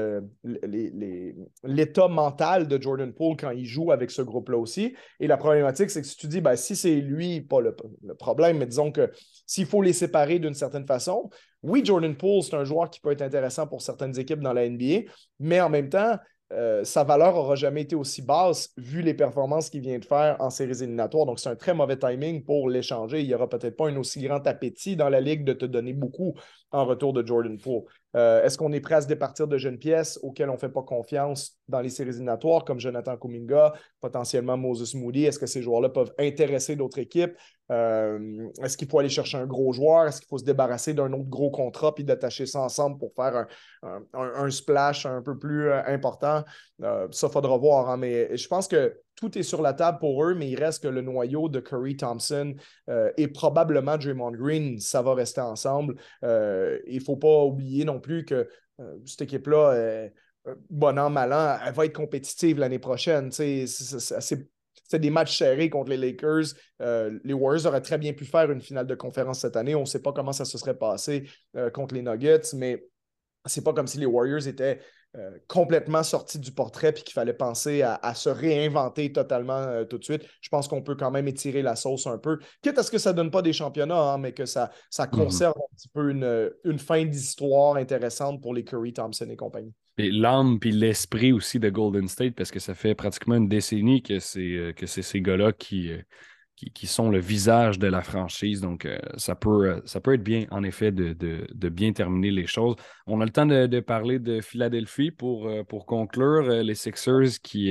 l'état mental de Jordan Poole quand il joue avec ce groupe-là aussi? Et la problématique, c'est que si tu dis, ben, si c'est lui, pas le problème, mais disons que s'il faut les séparer d'une certaine façon, oui, Jordan Poole, c'est un joueur qui peut être intéressant pour certaines équipes dans la NBA, mais en même temps, sa valeur n'aura jamais été aussi basse vu les performances qu'il vient de faire en séries éliminatoires. Donc, c'est un très mauvais timing pour l'échanger. Il n'y aura peut-être pas un aussi grand appétit dans la Ligue de te donner beaucoup en retour de Jordan Poole. Est-ce qu'on est prêt à se départir de jeunes pièces auxquelles on ne fait pas confiance dans les séries éliminatoires, comme Jonathan Kuminga, potentiellement Moses Moody? Est-ce que ces joueurs-là peuvent intéresser d'autres équipes? Est-ce qu'il faut aller chercher un gros joueur? Est-ce qu'il faut se débarrasser d'un autre gros contrat puis d'attacher ça ensemble pour faire un splash un peu plus important? Ça, il faudra voir. Hein, mais je pense que tout est sur la table pour eux, mais il reste que le noyau de Curry, Thompson et probablement Draymond Green, ça va rester ensemble. Il ne faut pas oublier non plus que cette équipe-là, bon an, mal an, elle va être compétitive l'année prochaine. C'est des matchs serrés contre les Lakers. Les Warriors auraient très bien pu faire une finale de conférence cette année. On ne sait pas comment ça se serait passé contre les Nuggets, mais c'est pas comme si les Warriors étaient complètement sortis du portrait puis qu'il fallait penser à se réinventer totalement tout de suite. Je pense qu'on peut quand même étirer la sauce un peu, quitte à ce que ça ne donne pas des championnats, hein, mais que ça conserve un petit peu une fin d'histoire intéressante pour les Curry, Thompson et compagnie. Et l'âme puis l'esprit aussi de Golden State, parce que ça fait pratiquement une décennie que c'est ces gars-là qui sont le visage de la franchise. Donc, ça peut être bien, en effet, de bien terminer les choses. On a le temps de parler de Philadelphie pour conclure. Les Sixers qui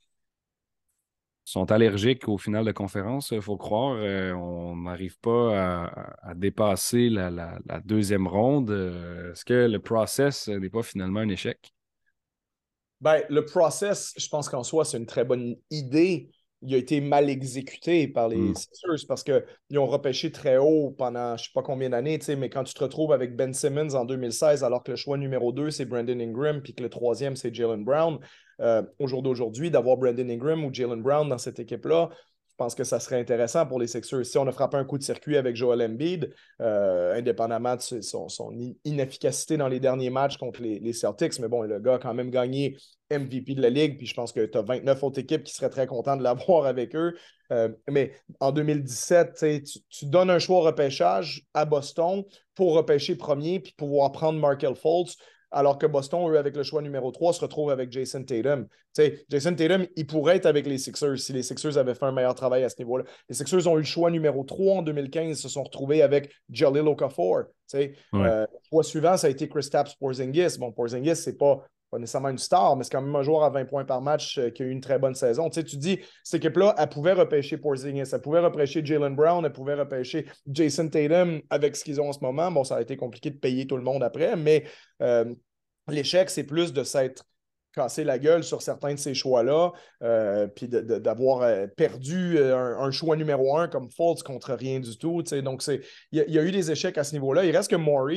sont allergiques au final de conférence, il faut croire. On n'arrive pas à dépasser la deuxième ronde. Est-ce que le process n'est pas finalement un échec? Ben, le process, je pense qu'en soi, c'est une très bonne idée. Il a été mal exécuté par les Sixers parce qu'ils ont repêché très haut pendant je ne sais pas combien d'années, mais quand tu te retrouves avec Ben Simmons en 2016, alors que le choix numéro 2, c'est Brandon Ingram, puis que le troisième, c'est Jaylen Brown, au jour d'aujourd'hui, d'avoir Brandon Ingram ou Jaylen Brown dans cette équipe-là, je pense que ça serait intéressant pour les Sixers. Si on a frappé un coup de circuit avec Joel Embiid, indépendamment de son inefficacité dans les derniers matchs contre les Celtics, mais bon, le gars a quand même gagné MVP de la Ligue, puis je pense que tu as 29 autres équipes qui seraient très contentes de l'avoir avec eux. Mais en 2017, tu donnes un choix au repêchage à Boston pour repêcher premier puis pouvoir prendre Markelle Fultz, alors que Boston, eux, avec le choix numéro 3, se retrouvent avec Jason Tatum. Jason Tatum, il pourrait être avec les Sixers si les Sixers avaient fait un meilleur travail à ce niveau-là. Les Sixers ont eu le choix numéro 3 en 2015, se sont retrouvés avec Jalil Okafor. Ouais. Le choix suivant, ça a été Kristaps Porzingis. Bon, Porzingis, c'est pas nécessairement une star, mais c'est quand même un joueur à 20 points par match qui a eu une très bonne saison. Tu dis, cette équipe-là, elle pouvait repêcher Porzingis, elle pouvait repêcher Jaylen Brown, elle pouvait repêcher Jason Tatum avec ce qu'ils ont en ce moment. Bon, ça a été compliqué de payer tout le monde après, mais l'échec, c'est plus de s'être cassé la gueule sur certains de ces choix-là, puis d'avoir perdu un choix numéro 1 comme Fultz contre rien du tout. Donc, il y a eu des échecs à ce niveau-là. Il reste que Morey,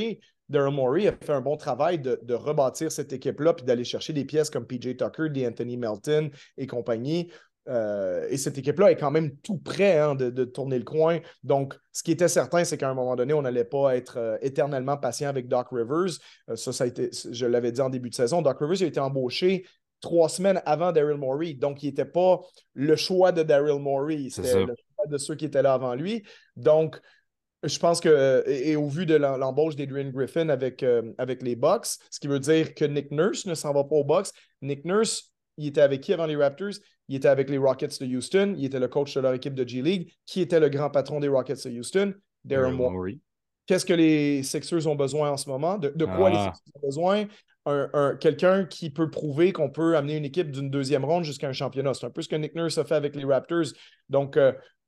Daryl Morey a fait un bon travail de rebâtir cette équipe-là puis d'aller chercher des pièces comme PJ Tucker, d'Anthony Melton et compagnie. Et cette équipe-là est quand même tout prêt de tourner le coin. Donc, ce qui était certain, c'est qu'à un moment donné, on n'allait pas être éternellement patient avec Doc Rivers. Ça a été, je l'avais dit en début de saison, Doc Rivers a été embauché 3 semaines avant Daryl Morey. Donc, il n'était pas le choix de Daryl Morey. C'était le choix de ceux qui étaient là avant lui. Donc, je pense que, et au vu de l'embauche d'Adrian Griffin avec les Bucks, ce qui veut dire que Nick Nurse ne s'en va pas aux Bucks. Nick Nurse, il était avec qui avant les Raptors? Il était avec les Rockets de Houston. Il était le coach de leur équipe de G-League. Qui était le grand patron des Rockets de Houston? Daryl Morey. Qu'est-ce que les Sixers ont besoin en ce moment? De quoi les Sixers ont besoin? Quelqu'un qui peut prouver qu'on peut amener une équipe d'une deuxième ronde jusqu'à un championnat. C'est un peu ce que Nick Nurse a fait avec les Raptors. Donc,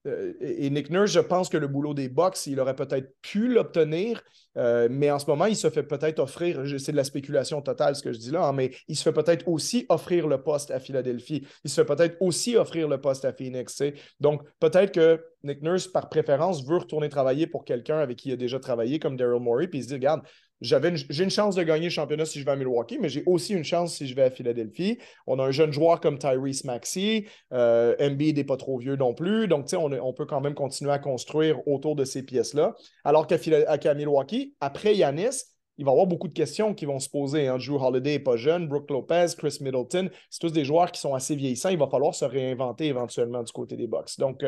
et Nick Nurse, je pense que le boulot des Bucks, il aurait peut-être pu l'obtenir, mais en ce moment, il se fait peut-être offrir, c'est de la spéculation totale ce que je dis là, mais il se fait peut-être aussi offrir le poste à Philadelphie. Il se fait peut-être aussi offrir le poste à Phoenix. T'sais. Donc, peut-être que Nick Nurse, par préférence, veut retourner travailler pour quelqu'un avec qui il a déjà travaillé, comme Daryl Morey, puis il se dit, regarde, j'ai une chance de gagner le championnat si je vais à Milwaukee, mais j'ai aussi une chance si je vais à Philadelphie. On a un jeune joueur comme Tyrese Maxey. Embiid n'est pas trop vieux non plus. Donc, on peut quand même continuer à construire autour de ces pièces-là. Alors qu'à Milwaukee, après Giannis, il va y avoir beaucoup de questions qui vont se poser. Hein. Drew Holiday n'est pas jeune, Brook Lopez, Chris Middleton, c'est tous des joueurs qui sont assez vieillissants. Il va falloir se réinventer éventuellement du côté des Bucks. Donc,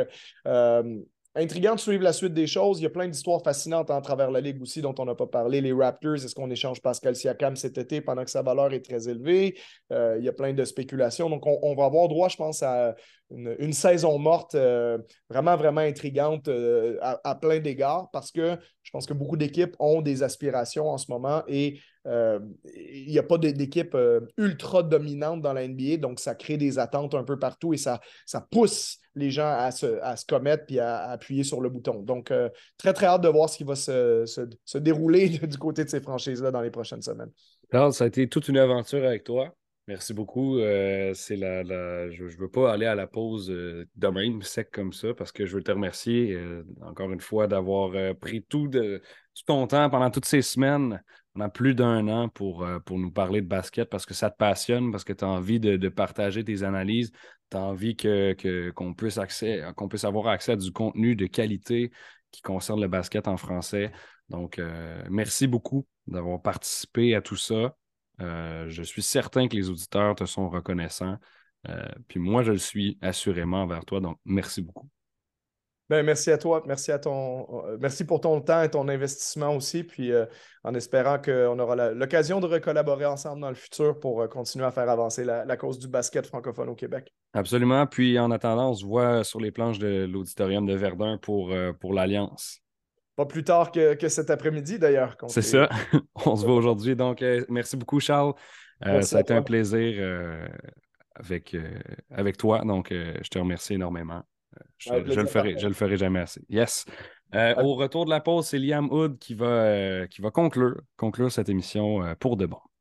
intriguant de suivre la suite des choses. Il y a plein d'histoires fascinantes à travers la Ligue aussi dont on n'a pas parlé. Les Raptors, est-ce qu'on échange Pascal Siakam cet été pendant que sa valeur est très élevée? Il y a plein de spéculations. Donc, on va avoir droit, je pense, à une saison morte vraiment, vraiment intrigante à plein d'égards parce que je pense que beaucoup d'équipes ont des aspirations en ce moment et il n'y a pas d'équipe ultra dominante dans la NBA, donc ça crée des attentes un peu partout et ça pousse les gens à se commettre puis à appuyer sur le bouton. Donc, très, très hâte de voir ce qui va se dérouler du côté de ces franchises-là dans les prochaines semaines. Charles, ça a été toute une aventure avec toi. Merci beaucoup. Je ne veux pas aller à la pause de même sec comme ça parce que je veux te remercier encore une fois d'avoir pris tout ton temps pendant toutes ces semaines, pendant plus d'un an pour nous parler de basket parce que ça te passionne, parce que tu as envie de partager tes analyses, tu as envie qu'on puisse avoir accès à du contenu de qualité qui concerne le basket en français. Donc, merci beaucoup d'avoir participé à tout ça. Je suis certain que les auditeurs te sont reconnaissants. Puis moi, je le suis assurément envers toi. Donc, merci beaucoup. Ben, merci à toi. Merci pour ton temps et ton investissement aussi. Puis en espérant qu'on aura l'occasion de recollaborer ensemble dans le futur pour continuer à faire avancer la cause du basket francophone au Québec. Absolument. Puis en attendant, on se voit sur les planches de l'auditorium de Verdun pour l'Alliance. Pas plus tard que cet après-midi, d'ailleurs. C'est ça. On se voit aujourd'hui. Donc, merci beaucoup, Charles. Merci Ça a à été un toi. plaisir avec toi. Donc, je te remercie énormément. Avec Je le plaisir. ferai, je le ferai jamais assez. Yes. Au retour de la pause, c'est Liam Hood qui va conclure cette émission pour de bon.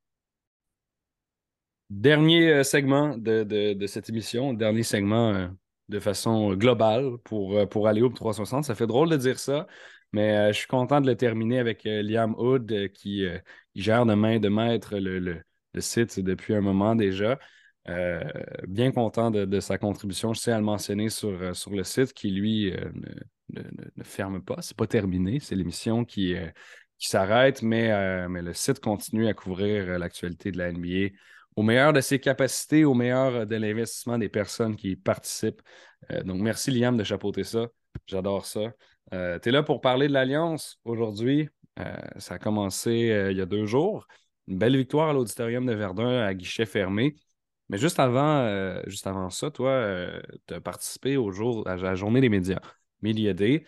Dernier segment de cette émission, dernier segment de façon globale pour aller au 360. Ça fait drôle de dire ça, mais je suis content de le terminer avec Liam Hood qui gère de main de maître le site depuis un moment déjà. Euh, Bien content de sa contribution. Je tiens à le mentionner sur le site qui, lui, ne ferme pas. C'est pas terminé. C'est l'émission qui s'arrête, mais le site continue à couvrir l'actualité de la NBA au meilleur de ses capacités, au meilleur de l'investissement des personnes qui y participent. Donc, merci Liam de chapeauter ça. J'adore ça. Tu es là pour parler de l'Alliance aujourd'hui. Ça a commencé il y a 2 jours. Une belle victoire à l'Auditorium de Verdun à guichet fermé. Mais juste avant ça, toi, tu as participé à la journée des médias, Media Day.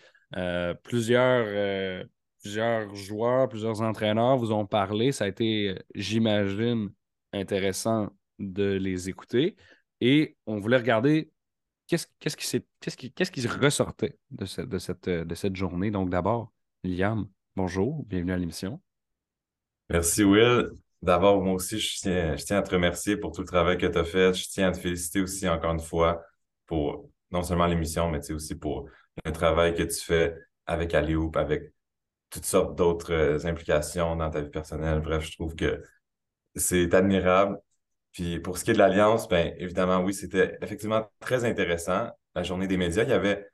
Plusieurs joueurs, plusieurs entraîneurs vous ont parlé. Ça a été, j'imagine, intéressant de les écouter. Et on voulait regarder qu'est-ce qui ressortait de cette journée. Donc d'abord, Liam, bonjour, bienvenue à l'émission. Merci, Will. D'abord, moi aussi, je tiens à te remercier pour tout le travail que tu as fait. Je tiens à te féliciter aussi encore une fois pour non seulement l'émission, mais aussi pour le travail que tu fais avec Alley-Oop, avec toutes sortes d'autres implications dans ta vie personnelle. Bref, je trouve que c'est admirable. Puis pour ce qui est de l'Alliance, ben évidemment, oui, c'était effectivement très intéressant. La journée des médias,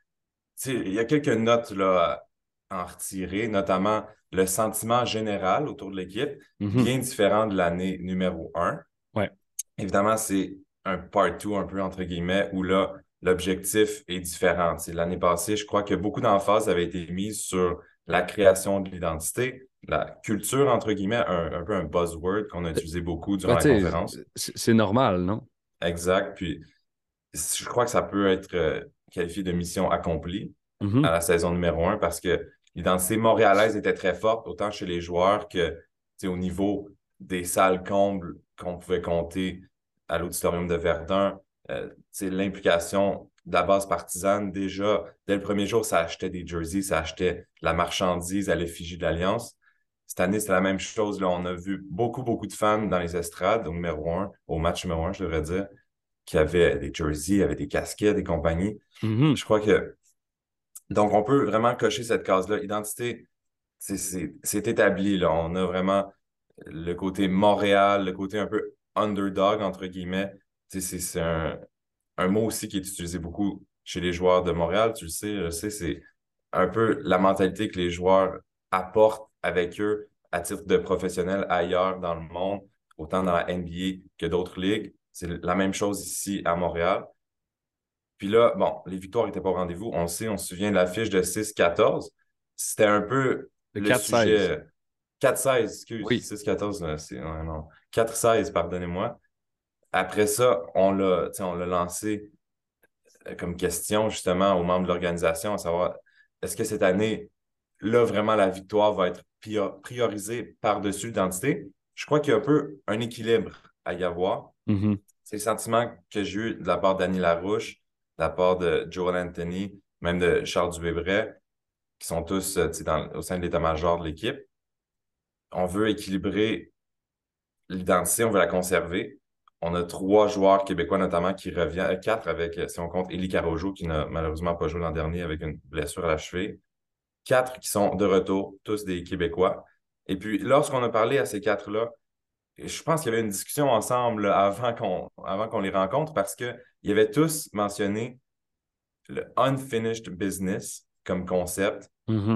il y a quelques notes là, à en retirer, notamment le sentiment général autour de l'équipe, bien différent de l'année numéro 1. Ouais. Évidemment, c'est un part 2 un peu entre guillemets, où là, l'objectif est différent. L'année passée, je crois que beaucoup d'emphase avait été mise sur la création de l'identité, la culture, entre guillemets, un peu un buzzword qu'on a utilisé beaucoup durant Ben, la conférence. c'est normal, non? Exact. Puis, je crois que ça peut être qualifié de mission accomplie à la saison numéro 1 parce que l'identité montréalaise était très forte, autant chez les joueurs que au niveau des salles combles qu'on pouvait compter à l'Auditorium de Verdun. L'implication de la base partisane, déjà, dès le premier jour, ça achetait des jerseys, ça achetait la marchandise à l'effigie de l'Alliance. Cette année, c'est la même chose. Là, on a vu beaucoup, beaucoup de fans dans les estrades au match numéro 1, je devrais dire, qui avaient des jerseys, avaient des casquettes et compagnie. Je crois que... Donc, on peut vraiment cocher cette case-là. Identité, c'est établi, là. On a vraiment le côté Montréal, le côté un peu underdog, entre guillemets. C'est un mot aussi qui est utilisé beaucoup chez les joueurs de Montréal. Tu le sais, je sais, c'est un peu la mentalité que les joueurs apportent avec eux à titre de professionnels ailleurs dans le monde, autant dans la NBA que d'autres ligues. C'est la même chose ici à Montréal. Puis là, bon, les victoires n'étaient pas au rendez-vous. On sait, on se souvient de l'affiche de 6-14. C'était un peu le 4-16. sujet. 4-16, excuse. Oui. 6-14, c'est... Non. 4-16, pardonnez-moi. Après ça, on l'a lancé comme question justement aux membres de l'organisation, à savoir, est-ce que cette année, là, vraiment, la victoire va être priorisée par-dessus l'identité? Je crois qu'il y a un peu un équilibre à y avoir. C'est le sentiment que j'ai eu de la part d'Annie Larouche, de la part de Joel Anthony, même de Charles Dubébret, qui sont tous au sein de l'état-major de l'équipe. On veut équilibrer l'identité, on veut la conserver. On a 3 joueurs québécois notamment qui reviennent, 4 avec, si on compte Élie Carojo, qui n'a malheureusement pas joué l'an dernier avec une blessure à la cheville. 4 qui sont de retour, tous des Québécois. Et puis, lorsqu'on a parlé à ces 4-là, je pense qu'il y avait une discussion ensemble avant qu'on les rencontre parce qu'ils avaient tous mentionné le unfinished business comme concept.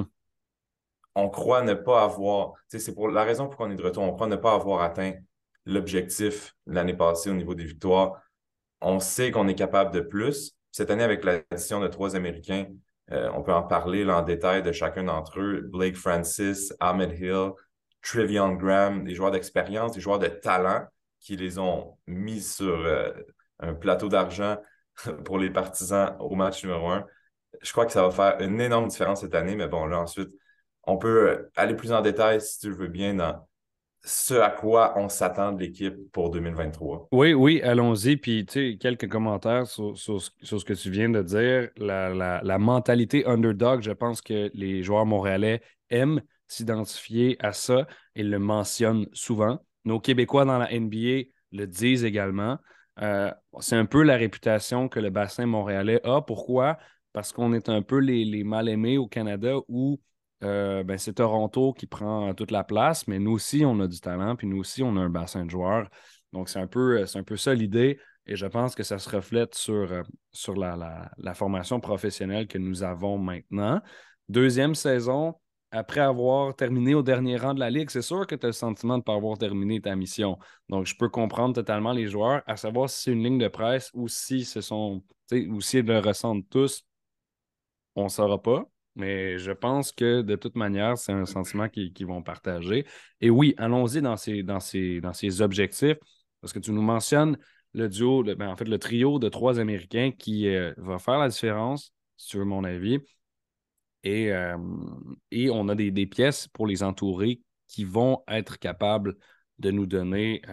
On croit ne pas avoir, c'est pour la raison pour qu'on est de retour, on croit ne pas avoir atteint l'objectif l'année passée au niveau des victoires. On sait qu'on est capable de plus. Cette année, avec l'addition de 3 Américains, on peut en parler là, en détail de chacun d'entre eux. Blake Francis, Ahmed Hill, Trevion Graham, des joueurs d'expérience, des joueurs de talent qui les ont mis sur un plateau d'argent pour les partisans au match numéro 1. Je crois que ça va faire une énorme différence cette année, mais bon, là, ensuite, on peut aller plus en détail, si tu le veux bien, dans ce à quoi on s'attend de l'équipe pour 2023. Oui, allons-y. Puis, tu sais, quelques commentaires sur ce que tu viens de dire. La mentalité underdog, je pense que les joueurs montréalais aiment s'identifier à ça et le mentionnent souvent. Nos Québécois dans la NBA le disent également. C'est un peu la réputation que le bassin montréalais a. Pourquoi? Parce qu'on est un peu les mal-aimés au Canada où c'est Toronto qui prend toute la place, mais nous aussi, on a du talent, puis nous aussi, on a un bassin de joueurs. Donc, c'est un peu ça l'idée, et je pense que ça se reflète sur la formation professionnelle que nous avons maintenant. Deuxième saison, après avoir terminé au dernier rang de la Ligue, c'est sûr que tu as le sentiment de ne pas avoir terminé ta mission. Donc, je peux comprendre totalement les joueurs, à savoir si c'est une ligne de presse ou si ou s'ils le ressentent tous, on ne saura pas. Mais je pense que de toute manière, c'est un sentiment qu'ils vont partager. Et oui, allons-y dans ces objectifs, parce que tu nous mentionnes le duo, en fait, le trio de 3 Américains qui va faire la différence, si tu veux mon avis. Et on a des pièces pour les entourer qui vont être capables de nous donner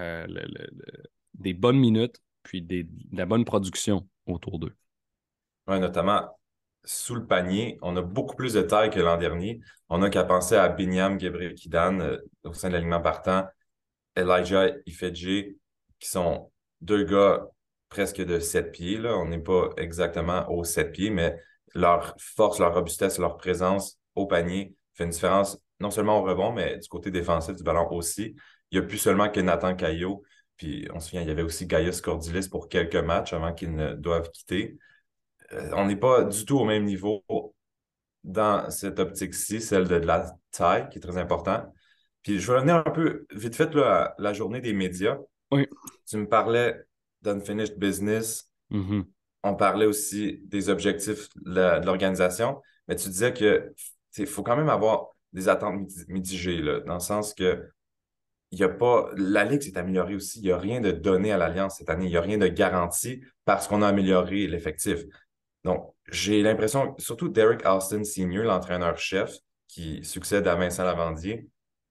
des bonnes minutes, puis de la bonne production autour d'eux. Oui, notamment sous le panier, on a beaucoup plus de taille que l'an dernier. On n'a qu'à penser à Binyam Gebrselassie au sein de l'alignement partant, Elijah Ifedji, qui sont 2 gars presque de 7 pieds. Là. On n'est pas exactement aux 7 pieds, mais leur force, leur robustesse, leur présence au panier fait une différence non seulement au rebond, mais du côté défensif du ballon aussi. Il n'y a plus seulement que Nathan Caillot. Puis on se souvient, il y avait aussi Gaius Cordilis pour quelques matchs avant qu'ils ne doivent quitter. On n'est pas du tout au même niveau dans cette optique-ci, celle de la taille, qui est très important. Puis je vais revenir un peu vite fait là, à la journée des médias. Oui. Tu me parlais d'Unfinished Business. Mhm. On parlait aussi des objectifs de l'organisation, mais tu disais que faut quand même avoir des attentes mitigées, là, dans le sens que il y a pas. La Ligue s'est améliorée aussi. Il n'y a rien de donné à l'Alliance cette année. Il n'y a rien de garanti parce qu'on a amélioré l'effectif. Donc, j'ai l'impression, surtout Derek Alston Sr., l'entraîneur-chef qui succède à Vincent Lavandier,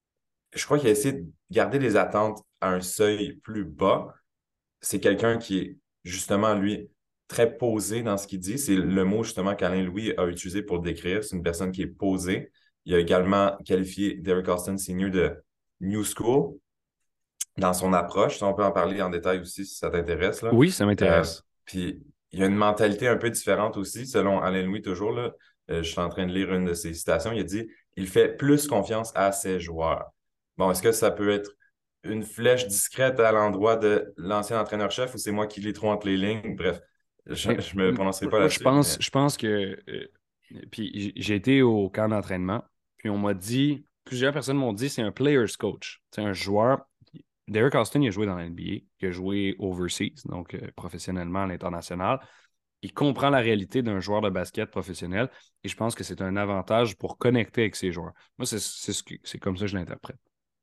je crois qu'il a essayé de garder les attentes à un seuil plus bas. C'est quelqu'un qui est justement, lui, très posé dans ce qu'il dit. C'est le mot justement qu'Alain Louis a utilisé pour le décrire. C'est une personne qui est posée. Il a également qualifié Derek Alston Sr. de New School dans son approche. On peut en parler en détail aussi si ça t'intéresse, là. Oui, ça m'intéresse. Puis il y a une mentalité un peu différente aussi, selon Alain Louis, toujours, là. Je suis en train de lire une de ses citations. Il a dit il fait plus confiance à ses joueurs. Bon, est-ce que ça peut être une flèche discrète à l'endroit de l'ancien entraîneur-chef ou c'est moi qui lis trop entre les lignes? Bref, je Mais, ne me prononcerai pas moi, là-dessus. Mais... je pense que. Puis j'ai été au camp d'entraînement, puis on m'a dit, plusieurs personnes m'ont dit, c'est un player's coach. C'est un joueur. Derek Austin, il a joué dans la NBA, il a joué overseas, donc professionnellement à l'international. Il comprend la réalité d'un joueur de basket professionnel et je pense que c'est un avantage pour connecter avec ses joueurs. Moi, c'est comme ça que je l'interprète.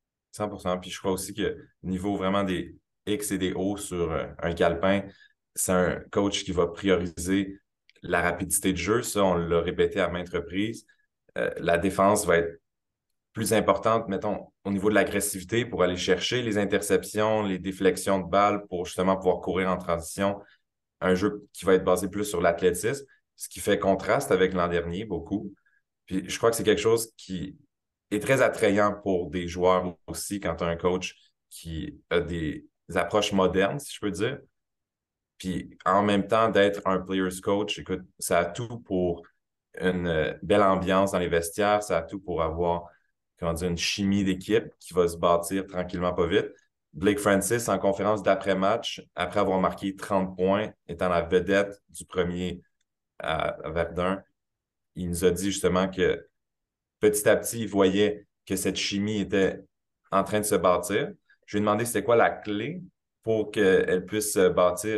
100%. Puis je crois aussi que niveau vraiment des X et des O sur un calepin, c'est un coach qui va prioriser la rapidité de jeu. Ça, on l'a répété à maintes reprises. La défense va être plus importante, mettons, au niveau de l'agressivité pour aller chercher les interceptions, les déflexions de balles pour justement pouvoir courir en transition. Un jeu qui va être basé plus sur l'athlétisme, ce qui fait contraste avec l'an dernier beaucoup. Puis je crois que c'est quelque chose qui est très attrayant pour des joueurs aussi quand tu as un coach qui a des approches modernes, si je peux dire. Puis en même temps, d'être un player's coach, écoute, ça a tout pour une belle ambiance dans les vestiaires, ça a tout pour avoir, comment dire, une chimie d'équipe qui va se bâtir tranquillement, pas vite. Blake Francis, en conférence d'après-match, après avoir marqué 30 points, étant la vedette du premier à Verdun, il nous a dit justement que petit à petit, il voyait que cette chimie était en train de se bâtir. Je lui ai demandé c'était quoi la clé pour qu'elle puisse se bâtir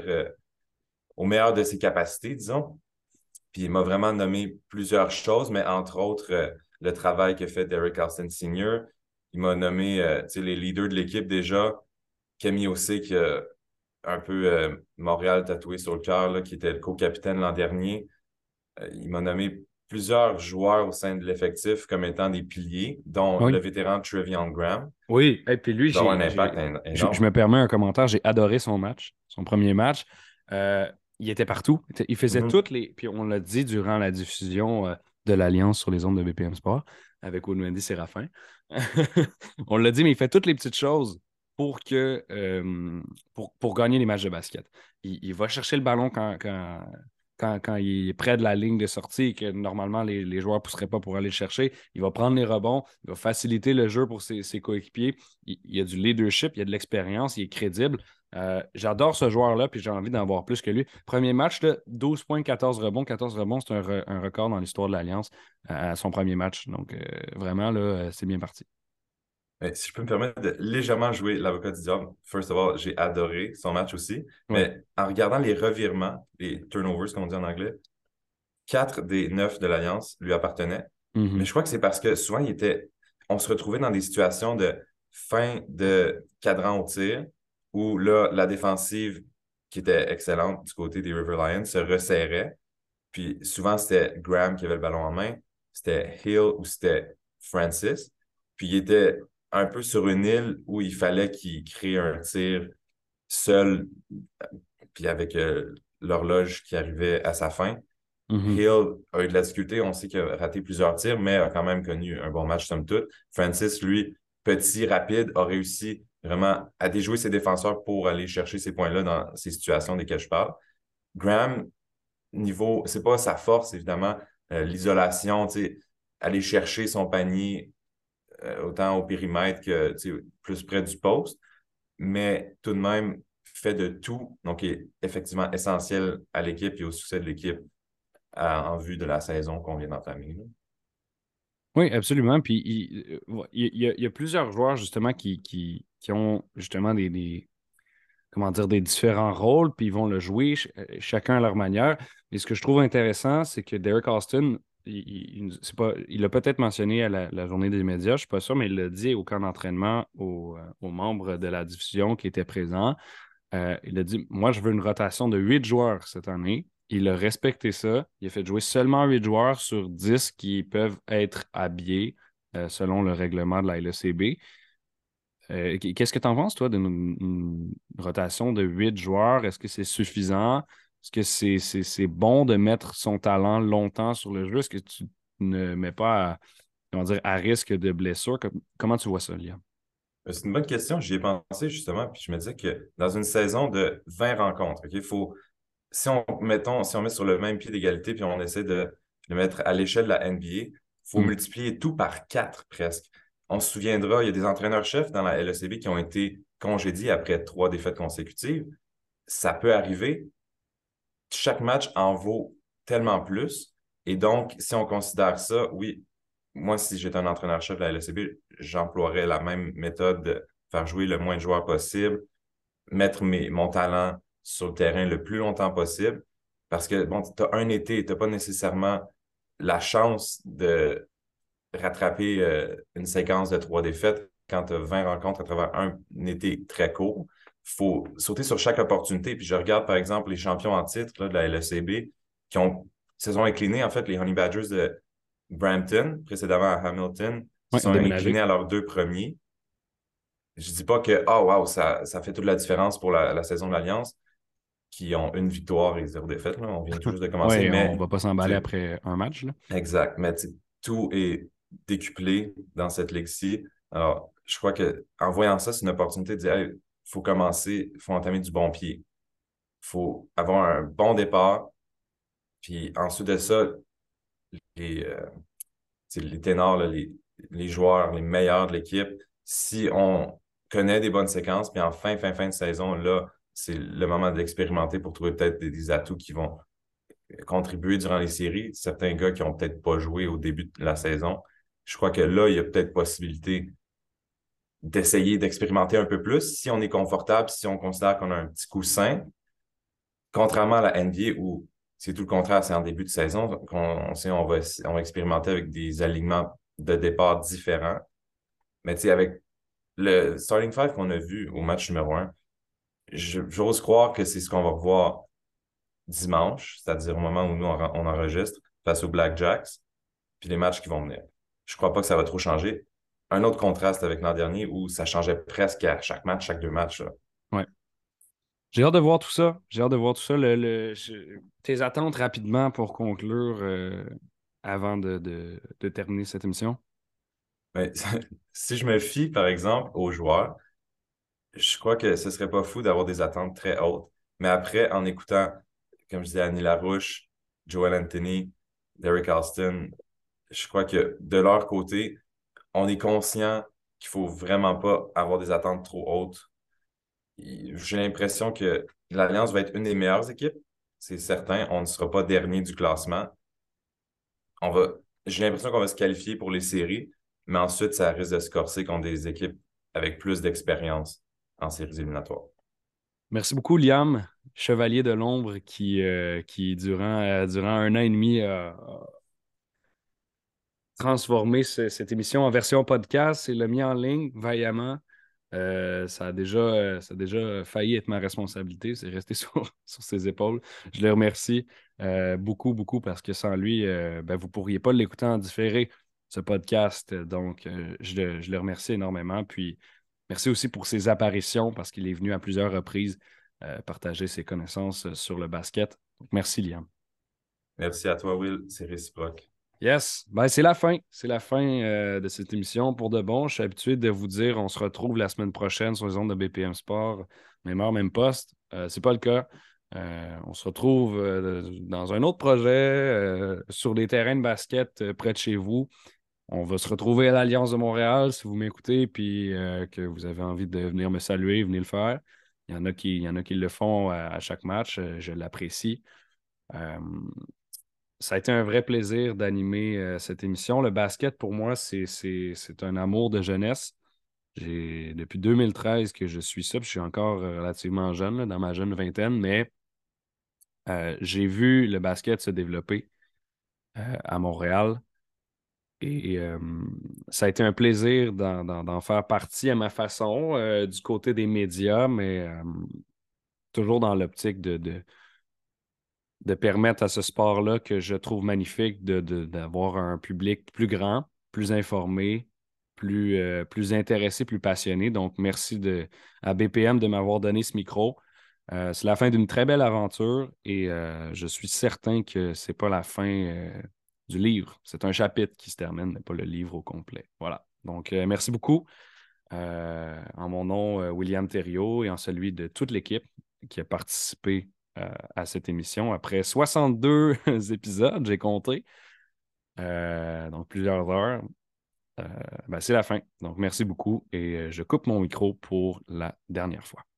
au meilleur de ses capacités, disons. Puis il m'a vraiment nommé plusieurs choses, mais entre autres, le travail que fait Derek Carlson Sr. Il m'a nommé les leaders de l'équipe déjà. Camille aussi, qui a un peu Montréal tatoué sur le cœur, là, qui était le co-capitaine l'an dernier. Il m'a nommé plusieurs joueurs au sein de l'effectif comme étant des piliers, dont Oui. le vétéran Trevion Graham. Oui, et puis lui, Ça va avoir un impact énorme. je me permets un commentaire, j'ai adoré son match, son premier match. Il était partout. Il faisait toutes les. Puis on l'a dit durant la diffusion de l'Alliance sur les ondes de BPM Sport avec Woodmandy Séraphin. On l'a dit, mais il fait toutes les petites choses pour pour gagner les matchs de basket. Il va chercher le ballon quand il est près de la ligne de sortie et que normalement les joueurs ne pousseraient pas pour aller le chercher. Il va prendre les rebonds, il va faciliter le jeu pour ses coéquipiers. Il a du leadership, il a de l'expérience, il est crédible. J'adore ce joueur-là, puis j'ai envie d'en voir plus que lui. Premier match, là, 12 points, 14 rebonds. 14 rebonds, c'est un record dans l'histoire de l'Alliance à son premier match. Donc, vraiment, là, c'est bien parti. Mais si je peux me permettre de légèrement jouer l'avocat du diable, first of all, j'ai adoré son match aussi. Ouais. Mais en regardant les revirements, les turnovers, comme on dit en anglais, 4 des 9 de l'Alliance lui appartenaient. Mais je crois que c'est parce que souvent, on se retrouvait dans des situations de fin de cadran au tir où là, la défensive, qui était excellente du côté des River Lions, se resserrait. Puis souvent, c'était Graham qui avait le ballon en main, c'était Hill ou c'était Francis. Puis il était un peu sur une île où il fallait qu'il crée un tir seul, puis avec l'horloge qui arrivait à sa fin. Hill a eu de la difficulté. On sait qu'il a raté plusieurs tirs, mais a quand même connu un bon match, somme toute. Francis, lui, petit, rapide, a réussi vraiment à déjouer ses défenseurs pour aller chercher ces points-là dans ces situations desquelles je parle. Graham, c'est pas sa force, évidemment, l'isolation, aller chercher son panier autant au périmètre que plus près du poste, mais tout de même fait de tout, donc est effectivement essentiel à l'équipe et au succès de l'équipe en vue de la saison qu'on vient d'entamer. Oui, absolument. Puis il y a plusieurs joueurs justement qui ont justement comment dire, des différents rôles, puis ils vont le jouer chacun à leur manière. Et ce que je trouve intéressant, c'est que Derek Austin, c'est pas, il l'a peut-être mentionné à la journée des médias, je ne suis pas sûr, mais il l'a dit au camp d'entraînement aux membres de la diffusion qui étaient présents. Il a dit, moi, je veux une rotation de 8 joueurs cette année. Il a respecté ça. Il a fait jouer seulement 8 joueurs sur 10 qui peuvent être habillés selon le règlement de la LECB. Qu'est-ce que tu en penses, toi, d'une rotation de 8 joueurs? Est-ce que c'est suffisant? Est-ce que c'est bon de mettre son talent longtemps sur le jeu? Est-ce que tu ne mets pas comment dire, à risque de blessure? Comment tu vois ça, Liam? C'est une bonne question. J'y ai pensé justement, puis je me disais que dans une saison de 20 rencontres, OK, si on met sur le même pied d'égalité, puis on essaie de le mettre à l'échelle de la NBA, il faut Hmm. multiplier tout par 4 presque. On se souviendra, il y a des entraîneurs-chefs dans la LECB qui ont été congédiés après 3 défaites consécutives. Ça peut arriver. Chaque match en vaut tellement plus. Et donc, si on considère ça, oui, moi, si j'étais un entraîneur-chef de la LECB, j'emploierais la même méthode de faire jouer le moins de joueurs possible, mettre mon talent sur le terrain le plus longtemps possible. Parce que, bon, tu as un été, tu n'as pas nécessairement la chance de rattraper une séquence de 3 défaites quand tu as 20 rencontres à travers un été très court. Il faut sauter sur chaque opportunité. Puis je regarde, par exemple, les champions en titre là, de la LECB qui se sont inclinés, en fait, les Honey Badgers de Brampton, précédemment à Hamilton, se Oui, sont déménager. inclinés à leurs 2 premiers. Je dis pas que, oh wow, ça fait toute la différence pour la saison de l'Alliance, qui ont une victoire et 0 défaite. Là. On vient tout juste de commencer, Oui, on ne mais va pas s'emballer après un match, là. exact. Mais tout est décuplé dans cette ligue-ci. Alors, je crois qu'en voyant ça, c'est une opportunité de dire, hey, faut commencer, il faut entamer du bon pied. Il faut avoir un bon départ. Puis ensuite de ça, les, euh, les ténors, là, les joueurs, les meilleurs de l'équipe, si on connaît des bonnes séquences, puis en fin de saison, là, c'est le moment d'expérimenter pour trouver peut-être des atouts qui vont contribuer durant les séries. Certains gars qui n'ont peut-être pas joué au début de la saison. Je crois que là, il y a peut-être possibilité d'essayer d'expérimenter un peu plus si on est confortable, si on considère qu'on a un petit coussin, contrairement à la NBA où c'est tout le contraire, c'est en début de saison qu'on sait on va expérimenter avec des alignements de départ différents. Mais tu sais, avec le starting five qu'on a vu au match numéro 1, j'ose croire que c'est ce qu'on va revoir dimanche, c'est-à-dire au moment où nous on enregistre face aux Blackjacks, puis les matchs qui vont venir. Je crois pas que ça va trop changer. Un autre contraste avec l'an dernier où ça changeait presque à chaque match, chaque 2 matchs. Là. Ouais. J'ai hâte de voir tout ça. J'ai hâte de voir tout ça. Tes attentes rapidement pour conclure avant de terminer cette émission. Mais si je me fie, par exemple, aux joueurs, je crois que ce serait pas fou d'avoir des attentes très hautes. Mais après, en écoutant, comme je disais, Annie Larouche, Joel Anthony, Derek Alston, je crois que de leur côté, on est conscient qu'il faut vraiment pas avoir des attentes trop hautes. J'ai l'impression que l'Alliance va être une des meilleures équipes. C'est certain, on ne sera pas dernier du classement. On va, j'ai l'impression qu'on va se qualifier pour les séries, mais ensuite, ça risque de se corser contre des équipes avec plus d'expérience en séries éliminatoires. Merci beaucoup, Liam, chevalier de l'ombre qui durant un an et demi, a transformé cette émission en version podcast et l'a mis en ligne vaillamment. Ça a déjà failli être ma responsabilité. C'est resté sur ses épaules. Je le remercie beaucoup, beaucoup parce que sans lui, vous ne pourriez pas l'écouter en différé, ce podcast. Donc, je le remercie énormément. Puis, merci aussi pour ses apparitions parce qu'il est venu à plusieurs reprises partager ses connaissances sur le basket. Donc, merci, Liam. Merci à toi, Will. C'est réciproque. Yes, ben, c'est la fin. C'est la fin de cette émission pour de bon. Je suis habitué de vous dire on se retrouve la semaine prochaine sur les ondes de BPM Sport, même heure, même poste. C'est pas le cas. On se retrouve dans un autre projet sur des terrains de basket près de chez vous. On va se retrouver à l'Alliance de Montréal si vous m'écoutez puis que vous avez envie de venir me saluer, venez le faire. Il y en a qui le font à chaque match. Je l'apprécie. Euh, Ça a été un vrai plaisir d'animer cette émission. Le basket, pour moi, c'est un amour de jeunesse. J'ai depuis 2013 que je suis ça, puis je suis encore relativement jeune, là, dans ma jeune vingtaine, mais j'ai vu le basket se développer à Montréal et ça a été un plaisir d'en faire partie à ma façon, du côté des médias, mais toujours dans l'optique de permettre à ce sport-là que je trouve magnifique d'avoir un public plus grand, plus informé, plus intéressé, plus passionné. Donc, merci à BPM de m'avoir donné ce micro. C'est la fin d'une très belle aventure et je suis certain que c'est pas la fin du livre. C'est un chapitre qui se termine, mais pas le livre au complet. Voilà. Donc, merci beaucoup. En mon nom, William Thériault, et en celui de toute l'équipe qui a participé à cette émission. Après 62 épisodes, j'ai compté, donc plusieurs heures, ben, c'est la fin. Donc, merci beaucoup et je coupe mon micro pour la dernière fois.